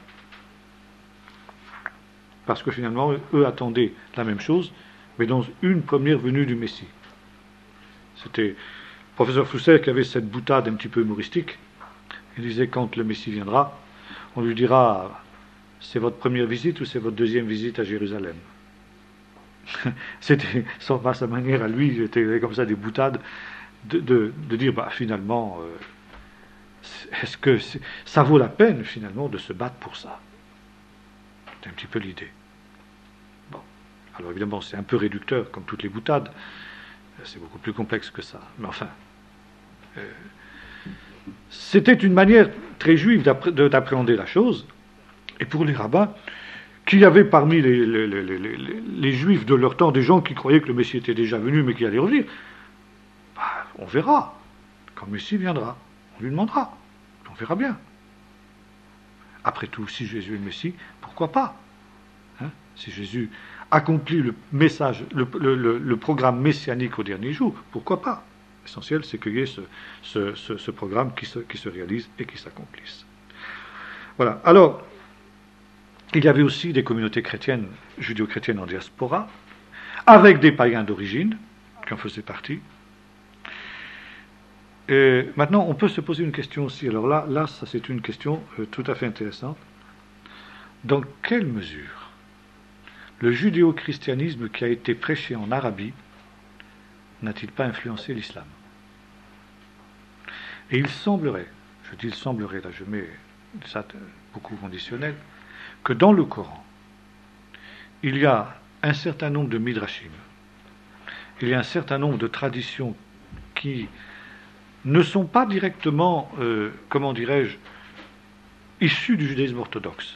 [SPEAKER 1] Parce que finalement, eux attendaient la même chose, mais dans une première venue du Messie. C'était le professeur Flusser qui avait cette boutade un petit peu humoristique. Il disait, quand le Messie viendra, on lui dira, c'est votre première visite ou c'est votre deuxième visite à Jérusalem? C'était, sans pas sa manière à lui, c'était comme ça des boutades, de, de, de dire, bah, finalement, euh, est-ce que c'est, ça vaut la peine, finalement, de se battre pour ça? C'est un petit peu l'idée. Bon. Alors évidemment, c'est un peu réducteur, comme toutes les boutades. C'est beaucoup plus complexe que ça. Mais enfin, euh, c'était une manière très juive d'appréhender la chose. Et pour les rabbins, qu'il y avait parmi les, les, les, les, les, les Juifs de leur temps des gens qui croyaient que le Messie était déjà venu, mais qu'il allait revenir. Bah, on verra. Quand le Messie viendra, on lui demandera. On verra bien. Après tout, si Jésus est le Messie, pourquoi pas, hein? Si Jésus accomplit le message, le, le, le, le programme messianique au dernier jour, pourquoi pas? L'essentiel, c'est qu'il y ait ce, ce, ce, ce programme qui se, qui se réalise et qui s'accomplisse. Voilà. Alors, il y avait aussi des communautés chrétiennes, judéo-chrétiennes en diaspora, avec des païens d'origine, qui en faisaient partie. Et maintenant, on peut se poser une question aussi. Alors là, là ça c'est une question euh, tout à fait intéressante. Dans quelle mesure le judéo-christianisme qui a été prêché en Arabie n'a-t-il pas influencé l'islam? Et il semblerait, je dis il semblerait, là je mets ça beaucoup conditionnel, que dans le Coran, il y a un certain nombre de midrashim, il y a un certain nombre de traditions qui ne sont pas directement, euh, comment dirais-je, issues du judaïsme orthodoxe,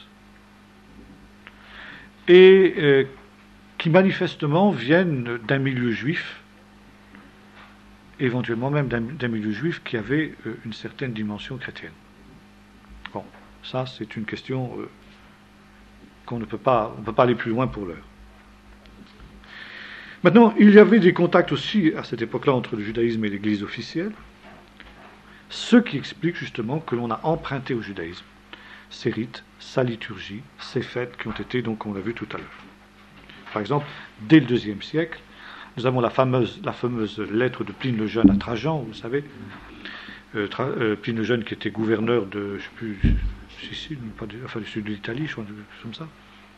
[SPEAKER 1] et euh, qui manifestement viennent d'un milieu juif, éventuellement même d'un, d'un milieu juif qui avait euh, une certaine dimension chrétienne. Bon, ça c'est une question euh, qu'on ne peut pas, on ne peut pas aller plus loin pour l'heure. Maintenant, il y avait des contacts aussi à cette époque-là entre le judaïsme et l'Église officielle, ce qui explique justement que l'on a emprunté au judaïsme ses rites, sa liturgie, ses fêtes qui ont été, donc on l'a vu tout à l'heure. Par exemple, dès le deuxième siècle, nous avons la fameuse, la fameuse lettre de Pline le Jeune à Trajan, vous savez, euh, Tra, euh, Pline le Jeune qui était gouverneur de, je ne sais plus, Sicile, pas de, enfin du sud de l'Italie, je crois, comme ça,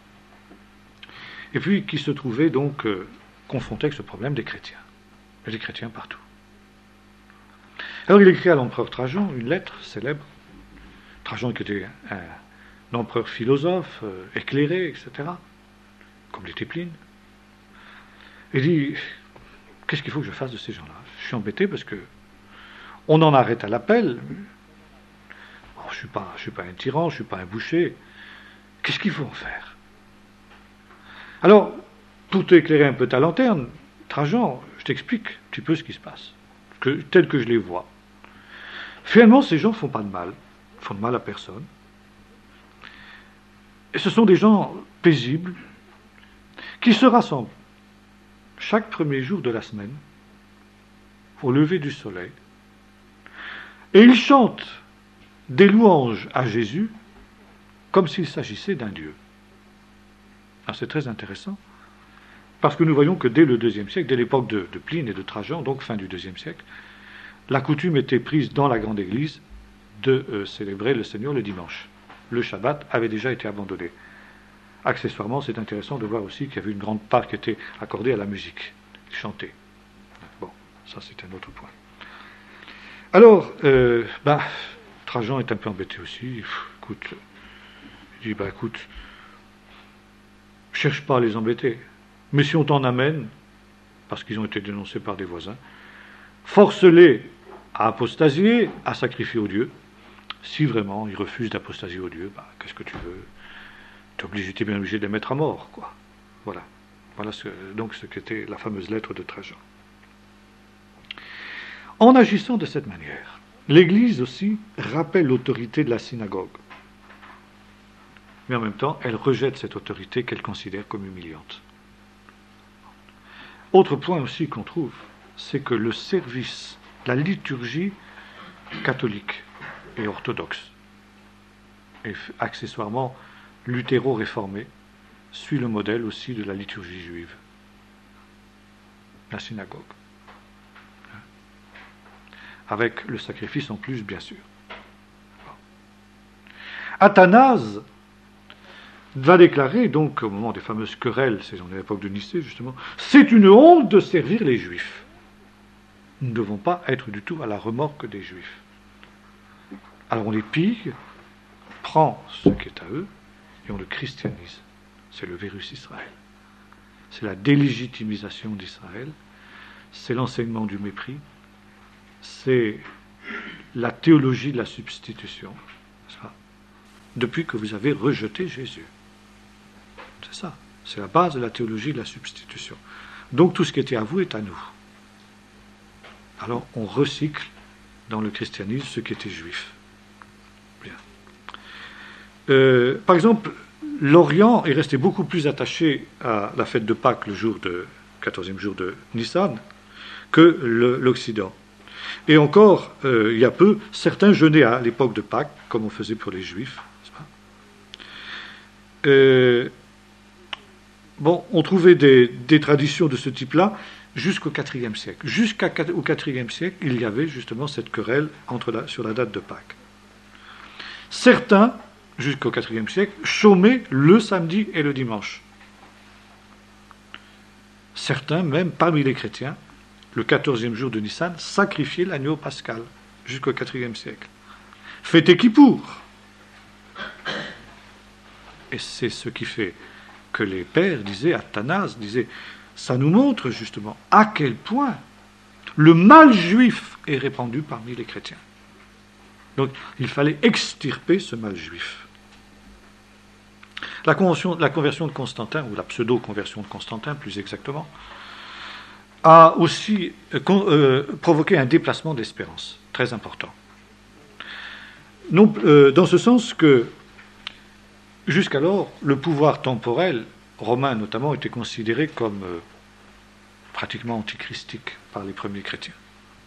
[SPEAKER 1] et puis qui se trouvait donc euh, confronté avec ce problème des chrétiens, et des chrétiens partout. Alors il écrit à l'empereur Trajan une lettre célèbre, Trajan qui était un, un empereur philosophe, euh, éclairé, et cetera, comme l'était Pline. Il dit, qu'est-ce qu'il faut que je fasse de ces gens-là? Je suis embêté parce que on en arrête à l'appel. Bon, je ne suis pas, je suis pas un tyran, je ne suis pas un boucher. Qu'est-ce qu'il faut en faire? Alors, pour t'éclairer un peu ta lanterne, Trajan, je t'explique un petit peu ce qui se passe, que, tel que je les vois. Finalement, ces gens ne font pas de mal, ne font de mal à personne. Et ce sont des gens paisibles qui se rassemblent chaque premier jour de la semaine au lever du soleil et ils chantent des louanges à Jésus comme s'il s'agissait d'un Dieu. Alors c'est très intéressant parce que nous voyons que dès le deuxième siècle, dès l'époque de, de Pline et de Trajan, donc fin du deuxième siècle, la coutume était prise dans la grande église de euh, célébrer le Seigneur le dimanche. Le Shabbat avait déjà été abandonné. Accessoirement, c'est intéressant de voir aussi qu'il y avait une grande part qui était accordée à la musique, chantée. Bon, ça c'est un autre point. Alors, euh, bah, Trajan est un peu embêté aussi. Pff, écoute, il dit, bah écoute, cherche pas à les embêter. Mais si on t'en amène, parce qu'ils ont été dénoncés par des voisins, force-les à apostasier, à sacrifier au Dieu. Si vraiment ils refusent d'apostasier au Dieu, bah, qu'est-ce que tu veux? Tu es obligé, tu es bien obligé de les mettre à mort, quoi. Voilà. Voilà ce, donc ce qu'était la fameuse lettre de Trajan. En agissant de cette manière, l'Église aussi rappelle l'autorité de la synagogue. Mais en même temps, elle rejette cette autorité qu'elle considère comme humiliante. Autre point aussi qu'on trouve, c'est que le service, la liturgie catholique et orthodoxe, et accessoirement luthéro-réformé, suit le modèle aussi de la liturgie juive, la synagogue. Avec le sacrifice en plus, bien sûr. Athanase va déclarer, donc, au moment des fameuses querelles, c'est à l'époque de Nicée, justement, c'est une honte de servir les Juifs. Nous ne devons pas être du tout à la remorque des Juifs. Alors on les pille, on prend ce qui est à eux, et on le christianise. C'est le virus Israël. C'est la délégitimisation d'Israël, c'est l'enseignement du mépris, c'est la théologie de la substitution, depuis que vous avez rejeté Jésus. C'est ça. C'est la base de la théologie de la substitution. Donc tout ce qui était à vous est à nous. Alors on recycle dans le christianisme ce qui était juif. Bien. Euh, par exemple, l'Orient est resté beaucoup plus attaché à la fête de Pâques, le jour de quatorzième jour de Nissan, que le, l'Occident. Et encore, euh, il y a peu, certains jeûnaient à l'époque de Pâques, comme on faisait pour les Juifs. Euh, bon, on trouvait des, des traditions de ce type-là jusqu'au quatrième siècle. Jusqu'au quatrième siècle, il y avait justement cette querelle entre la, sur la date de Pâques. Certains, jusqu'au quatrième siècle, chômaient le samedi et le dimanche. Certains, même parmi les chrétiens, le quatorzième jour de Nissan, sacrifiaient l'agneau pascal jusqu'au quatrième siècle. Fêtez Kippour. Et c'est ce qui fait que les pères disaient, Athanase disait, ça nous montre justement à quel point le mal juif est répandu parmi les chrétiens. Donc il fallait extirper ce mal juif. La, conversion, la conversion de Constantin, ou la pseudo-conversion de Constantin plus exactement, a aussi euh, euh, provoqué un déplacement d'espérance, très important. Non, euh, dans ce sens que, jusqu'alors, le pouvoir temporel, romain notamment, était considéré comme euh, pratiquement antichristique par les premiers chrétiens.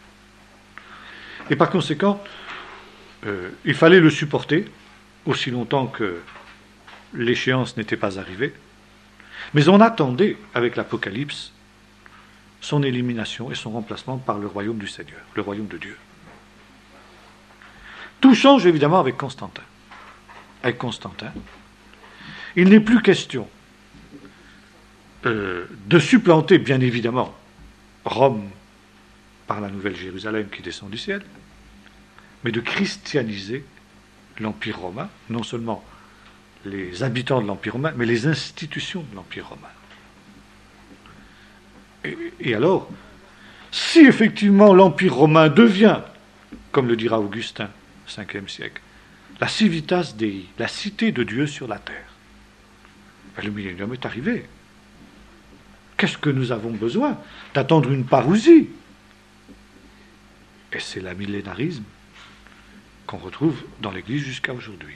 [SPEAKER 1] Et par conséquent, euh, il fallait le supporter aussi longtemps que l'échéance n'était pas arrivée, mais on attendait, avec l'Apocalypse, son élimination et son remplacement par le royaume du Seigneur, le royaume de Dieu. Tout change évidemment avec Constantin. Avec Constantin, il n'est plus question euh, de supplanter, bien évidemment, Rome par la nouvelle Jérusalem qui descend du ciel, mais de christianiser l'Empire romain, non seulement les habitants de l'Empire romain, mais les institutions de l'Empire romain. Et, et alors, si effectivement l'Empire romain devient, comme le dira Augustin, au cinquième siècle, la civitas Dei, la cité de Dieu sur la terre, ben le millénium est arrivé. Qu'est-ce que nous avons besoin? D'attendre une parousie. Et c'est l'amillénarisme qu'on retrouve dans l'Église jusqu'à aujourd'hui.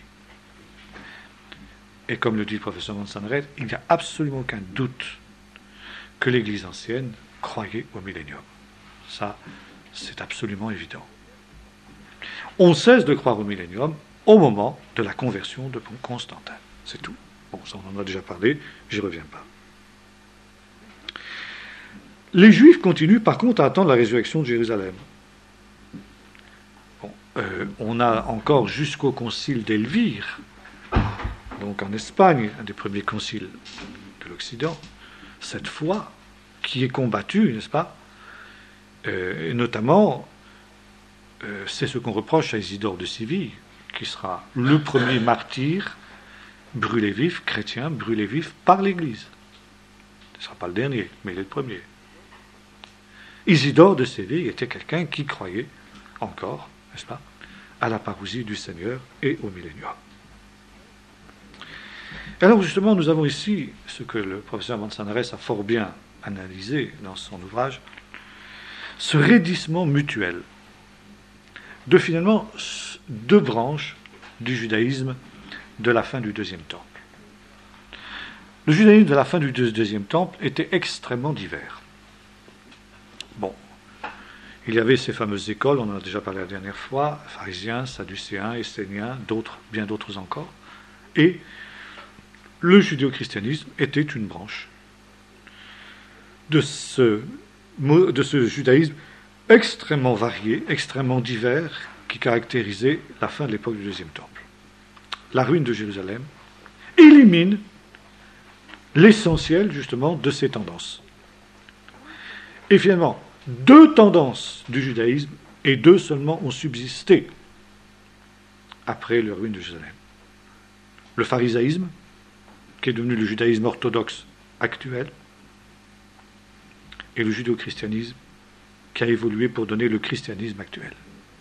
[SPEAKER 1] Et comme le dit le professeur Manzanares, il n'y a absolument aucun doute que l'Église ancienne croyait au millénium. Ça, c'est absolument évident. On cesse de croire au millénium au moment de la conversion de Constantin. C'est tout. Bon, ça on en a déjà parlé, j'y reviens pas. Les Juifs continuent par contre à attendre la résurrection de Jérusalem. Bon, euh, on a encore jusqu'au concile d'Elvire, donc en Espagne, un des premiers conciles de l'Occident, cette foi qui est combattue, n'est-ce pas? euh, Et notamment, euh, c'est ce qu'on reproche à Isidore de Séville, qui sera le premier martyr brûlé vif, chrétien, brûlé vif par l'Église. Ce ne sera pas le dernier, mais il est le premier. Isidore de Séville était quelqu'un qui croyait encore, n'est-ce pas, à la parousie du Seigneur et au millénium. Alors justement, nous avons ici ce que le professeur Manzanares a fort bien analysé dans son ouvrage, ce raidissement mutuel de finalement deux branches du judaïsme de la fin du deuxième temple. Le judaïsme de la fin du deuxième temple était extrêmement divers. Bon, il y avait ces fameuses écoles, on en a déjà parlé la dernière fois, pharisiens, sadducéens, esséniens, d'autres, bien d'autres encore, et le judéo-christianisme était une branche de ce, de ce judaïsme extrêmement varié, extrêmement divers, qui caractérisait la fin de l'époque du deuxième temple. La ruine de Jérusalem élimine l'essentiel, justement, de ces tendances. Et finalement, deux tendances du judaïsme, et deux seulement ont subsisté après la ruine de Jérusalem. Le pharisaïsme, qui est devenu le judaïsme orthodoxe actuel, et le judéo-christianisme, qui a évolué pour donner le christianisme actuel.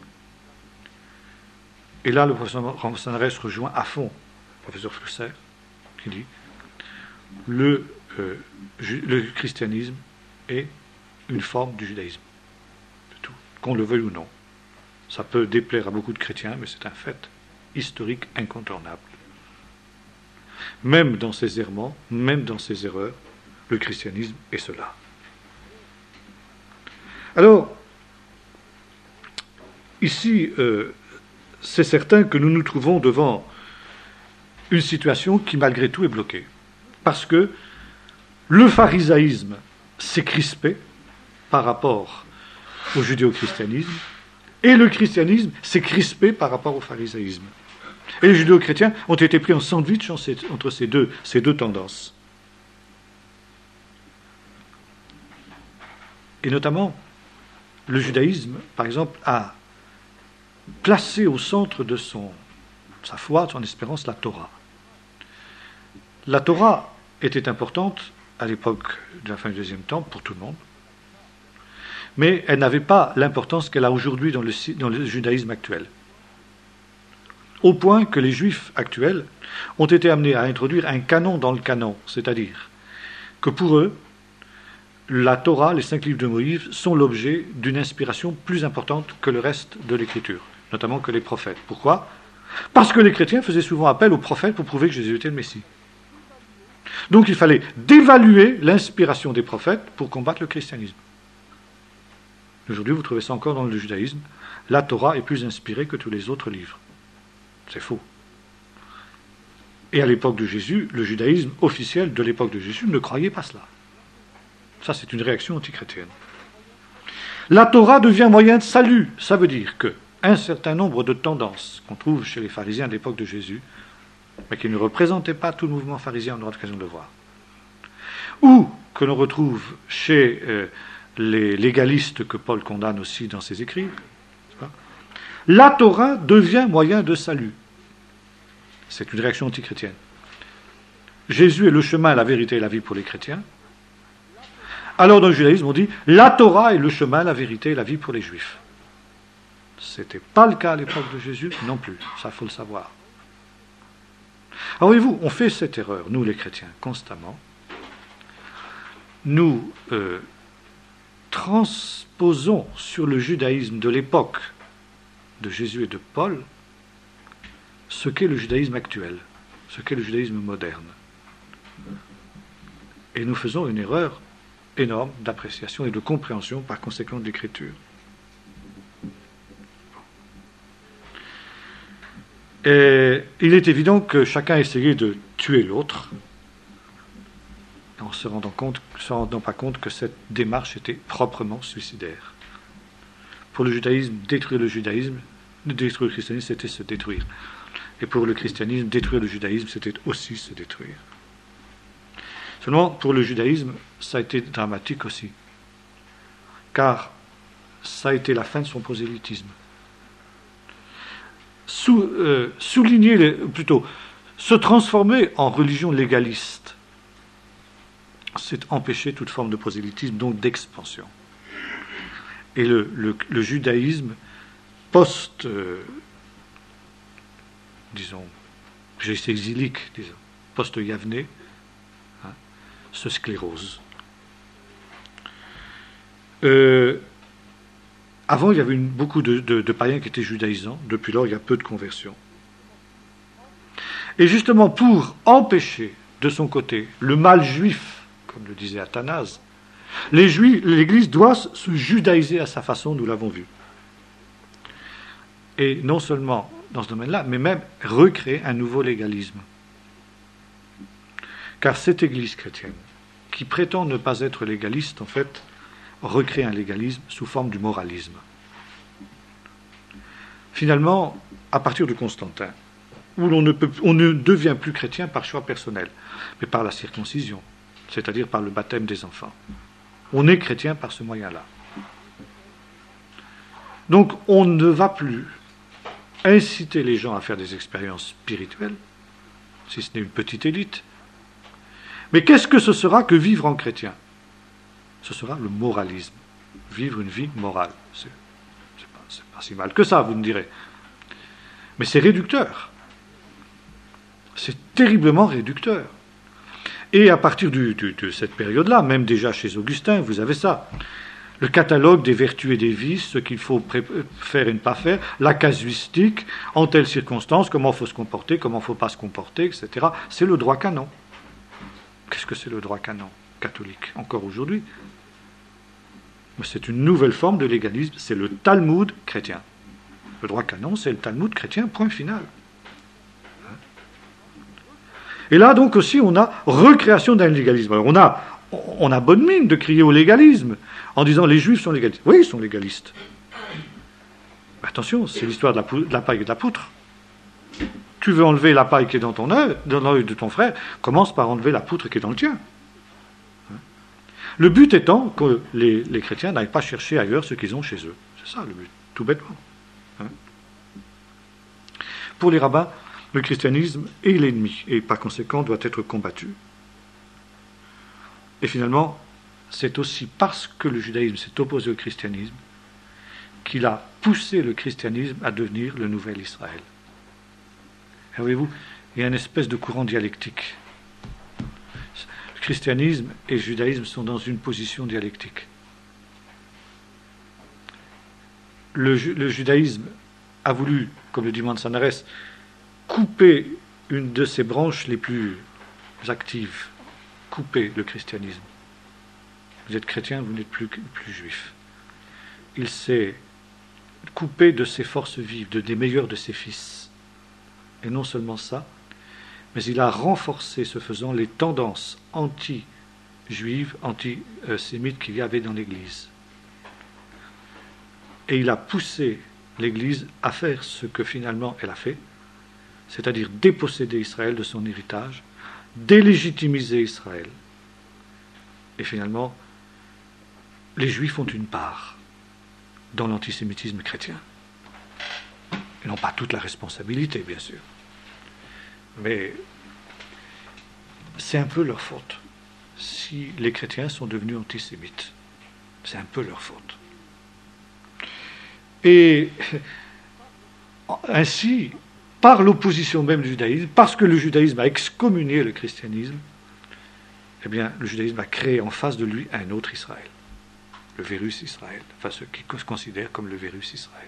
[SPEAKER 1] Et là, le professeur Manzanares rejoint à fond le professeur Flusser, qui dit le, euh, ju- le christianisme est une forme du judaïsme. C'est tout. Qu'on le veuille ou non. Ça peut déplaire à beaucoup de chrétiens, mais c'est un fait historique incontournable. Même dans ses errements, même dans ses erreurs, le christianisme est cela. Alors, ici, euh, c'est certain que nous nous trouvons devant une situation qui, malgré tout, est bloquée. Parce que le pharisaïsme s'est crispé par rapport au judéo-christianisme, et le christianisme s'est crispé par rapport au pharisaïsme. Et les judéo-chrétiens ont été pris en sandwich entre ces deux, ces deux tendances. Et notamment, le judaïsme, par exemple, a placé au centre de son, sa foi, de son espérance, la Torah. La Torah était importante à l'époque de la fin du deuxième temple pour tout le monde, mais elle n'avait pas l'importance qu'elle a aujourd'hui dans le, dans le judaïsme actuel. Au point que les juifs actuels ont été amenés à introduire un canon dans le canon, c'est-à-dire que pour eux, la Torah, les cinq livres de Moïse, sont l'objet d'une inspiration plus importante que le reste de l'écriture, notamment que les prophètes. Pourquoi ? Parce que les chrétiens faisaient souvent appel aux prophètes pour prouver que Jésus était le Messie. Donc il fallait dévaluer l'inspiration des prophètes pour combattre le christianisme. Aujourd'hui, vous trouvez ça encore dans le judaïsme. La Torah est plus inspirée que tous les autres livres. C'est faux. Et à l'époque de Jésus, le judaïsme officiel de l'époque de Jésus ne croyait pas cela. Ça, c'est une réaction antichrétienne. La Torah devient moyen de salut. Ça veut dire qu'un certain nombre de tendances qu'on trouve chez les pharisiens de l'époque de Jésus, mais qui ne représentaient pas tout le mouvement pharisien, on aura l'occasion de le voir, ou que l'on retrouve chez euh, les légalistes que Paul condamne aussi dans ses écrits, la Torah devient moyen de salut. C'est une réaction antichrétienne. Jésus est le chemin, la vérité et la vie pour les chrétiens. Alors dans le judaïsme, on dit la Torah est le chemin, la vérité et la vie pour les juifs. Ce n'était pas le cas à l'époque de Jésus non plus, ça il faut le savoir. Alors voyez-vous, on fait cette erreur, nous les chrétiens, constamment. Nous euh, transposons sur le judaïsme de l'époque de Jésus et de Paul ce qu'est le judaïsme actuel, ce qu'est le judaïsme moderne. Et nous faisons une erreur énorme d'appréciation et de compréhension par conséquent de l'écriture. Et il est évident que chacun a essayé de tuer l'autre, en se rendant compte, se rendant pas compte que cette démarche était proprement suicidaire. Pour le judaïsme, détruire le judaïsme, détruire le christianisme, c'était se détruire. Et pour le christianisme, détruire le judaïsme, c'était aussi se détruire. Seulement, pour le judaïsme, ça a été dramatique aussi, car ça a été la fin de son prosélytisme. Sous, euh, souligner, les, plutôt, se transformer en religion légaliste, c'est empêcher toute forme de prosélytisme, donc d'expansion. Et le, le, le judaïsme post, euh, disons, exilique, disons, post-Yavné, hein, se sclérose. Euh, avant, il y avait une, beaucoup de, de, de païens qui étaient judaïsants. Depuis lors, il y a peu de conversions. Et justement, pour empêcher, de son côté, le mal juif, comme le disait Athanase, les Juifs, l'Église doit se judaïser à sa façon, nous l'avons vu. Et non seulement dans ce domaine-là, mais même recréer un nouveau légalisme. Car cette Église chrétienne, qui prétend ne pas être légaliste, en fait, recrée un légalisme sous forme du moralisme. Finalement, à partir de Constantin, où l'on ne, peut, on ne devient plus chrétien par choix personnel, mais par la circoncision, c'est-à-dire par le baptême des enfants. On est chrétien par ce moyen-là. Donc on ne va plus inciter les gens à faire des expériences spirituelles, si ce n'est une petite élite. Mais qu'est-ce que ce sera que vivre en chrétien ? Ce sera le moralisme. Vivre une vie morale. C'est, c'est, pas, c'est pas si mal que ça, vous me direz. Mais c'est réducteur. C'est terriblement réducteur. Et à partir du, du, de cette période-là, même déjà chez Augustin, vous avez ça. Le catalogue des vertus et des vices, ce qu'il faut faire et ne pas faire, la casuistique, en telles circonstances, comment il faut se comporter, comment il ne faut pas se comporter, et cetera. C'est le droit canon. Qu'est-ce que c'est le droit canon catholique, encore aujourd'hui? C'est une nouvelle forme de légalisme, c'est le Talmud chrétien. Le droit canon, c'est le Talmud chrétien, point final. Et là, donc, aussi, on a recréation d'un légalisme. Alors, on a, on a bonne mine de crier au légalisme, en disant les Juifs sont légalistes. Oui, ils sont légalistes. Mais attention, c'est l'histoire de la, pou- de la paille et de la poutre. Tu veux enlever la paille qui est dans ton œil, dans l'œil de ton frère, commence par enlever la poutre qui est dans le tien. Le but étant que les, les chrétiens n'aillent pas chercher ailleurs ce qu'ils ont chez eux. C'est ça le but, tout bêtement. Hein? Pour les rabbins, le christianisme est l'ennemi et par conséquent doit être combattu. Et finalement, c'est aussi parce que le judaïsme s'est opposé au christianisme qu'il a poussé le christianisme à devenir le nouvel Israël. Et voyez-vous, il y a une espèce de courant dialectique. Le christianisme et le judaïsme sont dans une position dialectique. Le, le judaïsme a voulu, comme le dit Manzanares, couper une de ses branches les plus actives, couper le christianisme. Vous êtes chrétien, vous n'êtes plus, plus juif. Il s'est coupé de ses forces vives, de, des meilleurs de ses fils. Et non seulement ça, mais il a renforcé, ce faisant, les tendances anti-juives, anti-sémites qu'il y avait dans l'Église. Et il a poussé l'Église à faire ce que finalement elle a fait, c'est-à-dire déposséder Israël de son héritage, délégitimiser Israël. Et finalement, les Juifs ont une part dans l'antisémitisme chrétien. Ils n'ont pas toute la responsabilité, bien sûr. Mais c'est un peu leur faute. Si les chrétiens sont devenus antisémites, c'est un peu leur faute. Et ainsi, par l'opposition même du judaïsme, parce que le judaïsme a excommunié le christianisme, eh bien, le judaïsme a créé en face de lui un autre Israël, le Vérus Israël, enfin ce qui se considère comme le Vérus Israël.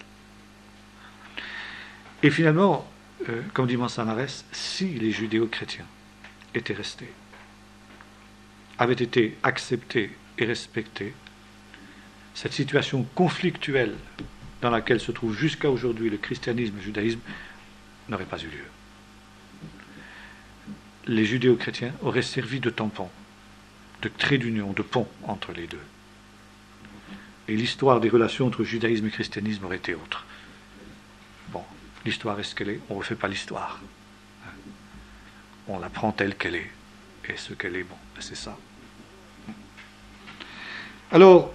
[SPEAKER 1] Et finalement, euh, comme dit Manzanares, si les judéo-chrétiens étaient restés, avaient été acceptés et respectés, cette situation conflictuelle dans laquelle se trouve jusqu'à aujourd'hui le christianisme et le judaïsme n'aurait pas eu lieu. Les judéo-chrétiens auraient servi de tampon, de trait d'union, de pont entre les deux. Et l'histoire des relations entre judaïsme et christianisme aurait été autre. Bon, l'histoire est ce qu'elle est, on ne refait pas l'histoire. On la prend telle qu'elle est. Et ce qu'elle est, bon, c'est ça. Alors,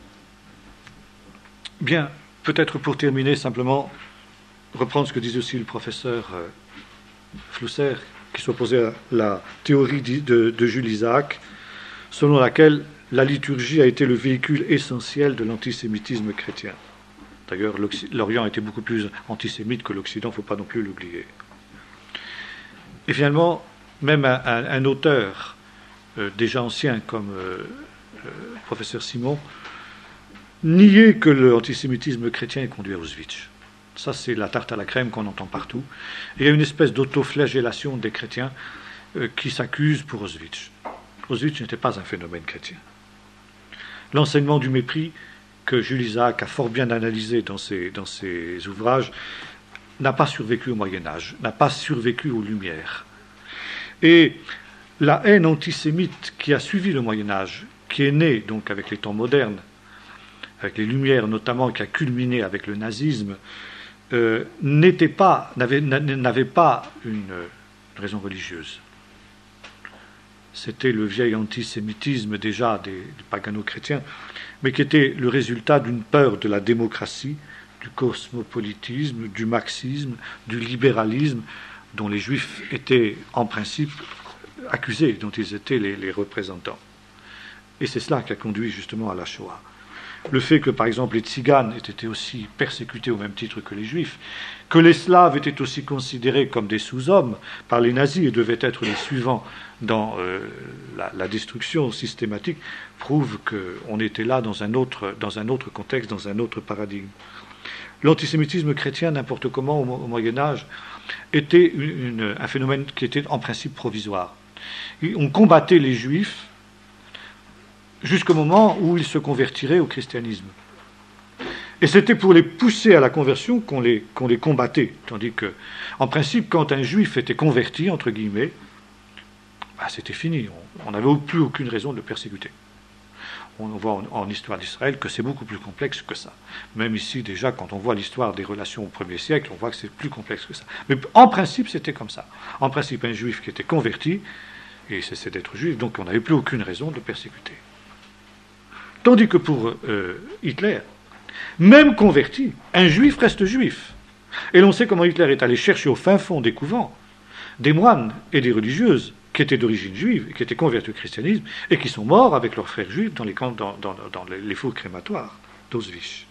[SPEAKER 1] bien, peut-être pour terminer, simplement, reprendre ce que disait aussi le professeur euh, Flusser, qui s'opposait à la théorie de, de, de Jules Isaac, selon laquelle la liturgie a été le véhicule essentiel de l'antisémitisme chrétien. D'ailleurs, l'Orient était beaucoup plus antisémite que l'Occident, il ne faut pas non plus l'oublier. Et finalement, même un, un, un auteur euh, déjà ancien comme euh, le professeur Simon niait que l'antisémitisme chrétien ait conduit à Auschwitz. Ça, c'est la tarte à la crème qu'on entend partout. Et il y a une espèce d'autoflagellation des chrétiens euh, qui s'accusent pour Auschwitz. Auschwitz n'était pas un phénomène chrétien. L'enseignement du mépris, que Jules Isaac a fort bien analysé dans ses, dans ses ouvrages, n'a pas survécu au Moyen-Âge, n'a pas survécu aux Lumières. Et la haine antisémite qui a suivi le Moyen-Âge, qui est née donc avec les temps modernes, avec les Lumières notamment, qui a culminé avec le nazisme, euh, n'était pas, n'avait, n'avait pas une, une raison religieuse. C'était le vieil antisémitisme déjà des, des pagano-chrétiens, mais qui était le résultat d'une peur de la démocratie, du cosmopolitisme, du marxisme, du libéralisme, dont les Juifs étaient en principe accusés, dont ils étaient les, les représentants. Et c'est cela qui a conduit justement à la Shoah. le fait que, par exemple, les tziganes aient été aussi persécutés au même titre que les juifs, que les slaves étaient aussi considérés comme des sous-hommes par les nazis et devaient être les suivants dans euh, la, la destruction systématique, prouve qu'on était là dans un, autre, dans un autre contexte, dans un autre paradigme. L'antisémitisme chrétien, n'importe comment, au, au Moyen-Âge, était une, une, un phénomène qui était en principe provisoire. On combattait les juifs jusqu'au moment où ils se convertiraient au christianisme. Et c'était pour les pousser à la conversion qu'on les, qu'on les combattait. Tandis que, en principe, quand un juif était converti, entre guillemets, bah, c'était fini. On n'avait plus aucune raison de le persécuter. On voit en, en histoire d'Israël que c'est beaucoup plus complexe que ça. Même ici, déjà, quand on voit l'histoire des relations au premier siècle, on voit que c'est plus complexe que ça. Mais en principe, c'était comme ça. En principe, un juif qui était converti, et il cessait d'être juif, donc on n'avait plus aucune raison de le persécuter. Tandis que pour euh, Hitler, même converti, un juif reste juif. Et l'on sait comment Hitler est allé chercher au fin fond des couvents des moines et des religieuses qui étaient d'origine juive, et qui étaient convertis au christianisme, et qui sont morts avec leurs frères juifs dans les, camps, dans, dans, dans les, les fours crématoires d'Auschwitz.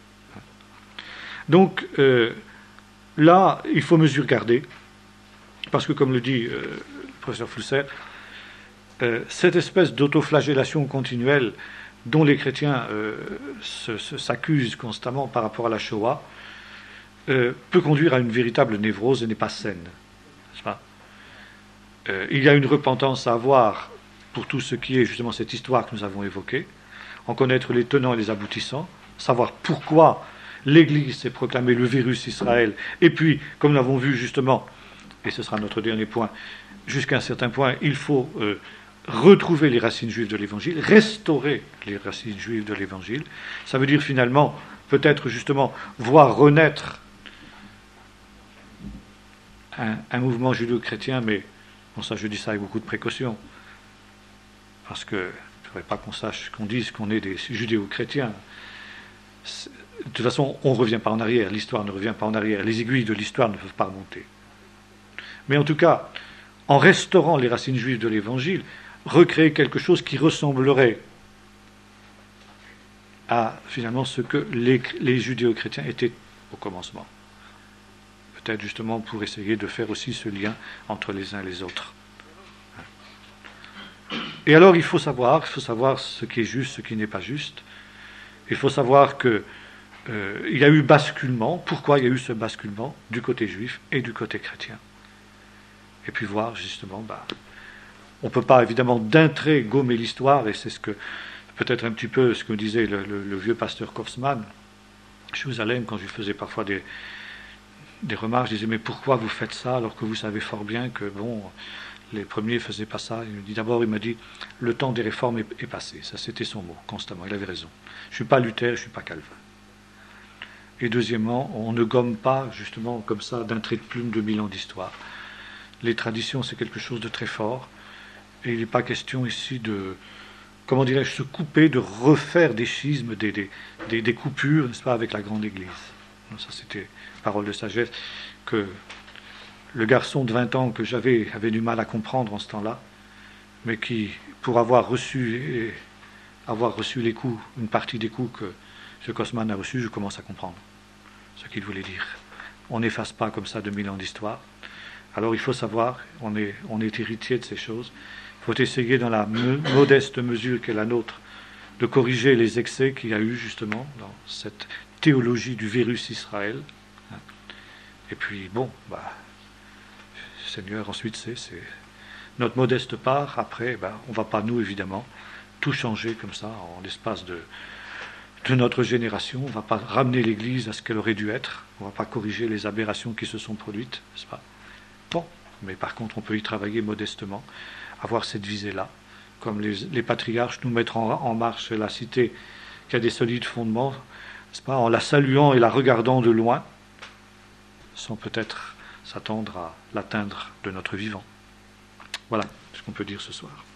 [SPEAKER 1] Donc euh, là, il faut mesure garder, parce que comme le dit euh, le professeur Flusser, euh, cette espèce d'autoflagellation continuelle dont les chrétiens euh, se, se, s'accusent constamment par rapport à la Shoah, euh, peut conduire à une véritable névrose et n'est pas saine. N'est-ce pas ? euh, il y a une repentance à avoir pour tout ce qui est justement cette histoire que nous avons évoquée, en connaître les tenants et les aboutissants, savoir pourquoi l'Église s'est proclamée le virus Israël, et puis, comme nous l'avons vu justement, et ce sera notre dernier point, jusqu'à un certain point, il faut euh, retrouver les racines juives de l'Évangile, restaurer les racines juives de l'Évangile. Ça veut dire finalement, peut-être justement, voir renaître un, un mouvement judéo-chrétien, mais bon, ça je dis ça avec beaucoup de précaution, parce que je ne voudrais pas qu'on sache, qu'on dise qu'on est des judéo-chrétiens. De toute façon, on ne revient pas en arrière, l'histoire ne revient pas en arrière, les aiguilles de l'histoire ne peuvent pas remonter. Mais en tout cas, en restaurant les racines juives de l'Évangile, recréer quelque chose qui ressemblerait à finalement ce que les, les judéo-chrétiens étaient au commencement. Peut-être justement pour essayer de faire aussi ce lien entre les uns et les autres. Et alors il faut savoir, il faut savoir ce qui est juste, ce qui n'est pas juste. Il faut savoir que euh, il y a eu basculement. Pourquoi il y a eu ce basculement du côté juif et du côté chrétien? Et puis voir justement, bah, on ne peut pas évidemment d'un trait gommer l'histoire, et c'est ce que peut-être un petit peu ce que disait le, le, le vieux pasteur Kaufmann à Jérusalem, quand je lui faisais parfois des, des remarques, je disais mais pourquoi vous faites ça alors que vous savez fort bien que bon, les premiers ne faisaient pas ça. Il me dit d'abord, il m'a dit le temps des réformes est, est passé. Ça c'était son mot constamment. Il avait raison. Je ne suis pas Luther, je ne suis pas Calvin. Et deuxièmement, on ne gomme pas justement comme ça d'un trait de plume de mille ans d'histoire. Les traditions, c'est quelque chose de très fort, et il n'est pas question ici de, comment dirais-je, se couper, de refaire des schismes, des, des, des, des coupures, n'est-ce pas, avec la grande Église. Ça, c'était parole de sagesse que le garçon de vingt ans que j'avais avait du mal à comprendre en ce temps-là, mais qui, pour avoir reçu, et avoir reçu les coups, une partie des coups que ce Kaufmann a reçus, je commence à comprendre ce qu'il voulait dire. On n'efface pas comme ça de mille ans d'histoire. Alors il faut savoir, on est, on est héritier de ces choses, il faut essayer dans la me, modeste mesure qu'est la nôtre de corriger les excès qu'il y a eu justement dans cette théologie du virus Israël. Et puis bon, bah, Seigneur, ensuite c'est, c'est notre modeste part. Après, bah, on ne va pas nous évidemment tout changer comme ça en l'espace de, de notre génération. On ne va pas ramener l'Église à ce qu'elle aurait dû être. On ne va pas corriger les aberrations qui se sont produites, n'est-ce pas? Bon, mais par contre, on peut y travailler modestement, avoir cette visée-là, comme les, les patriarches nous mettre en, en marche la cité qui a des solides fondements, n'est-ce pas, en la saluant et la regardant de loin, sans peut-être s'attendre à l'atteindre de notre vivant. Voilà ce qu'on peut dire ce soir.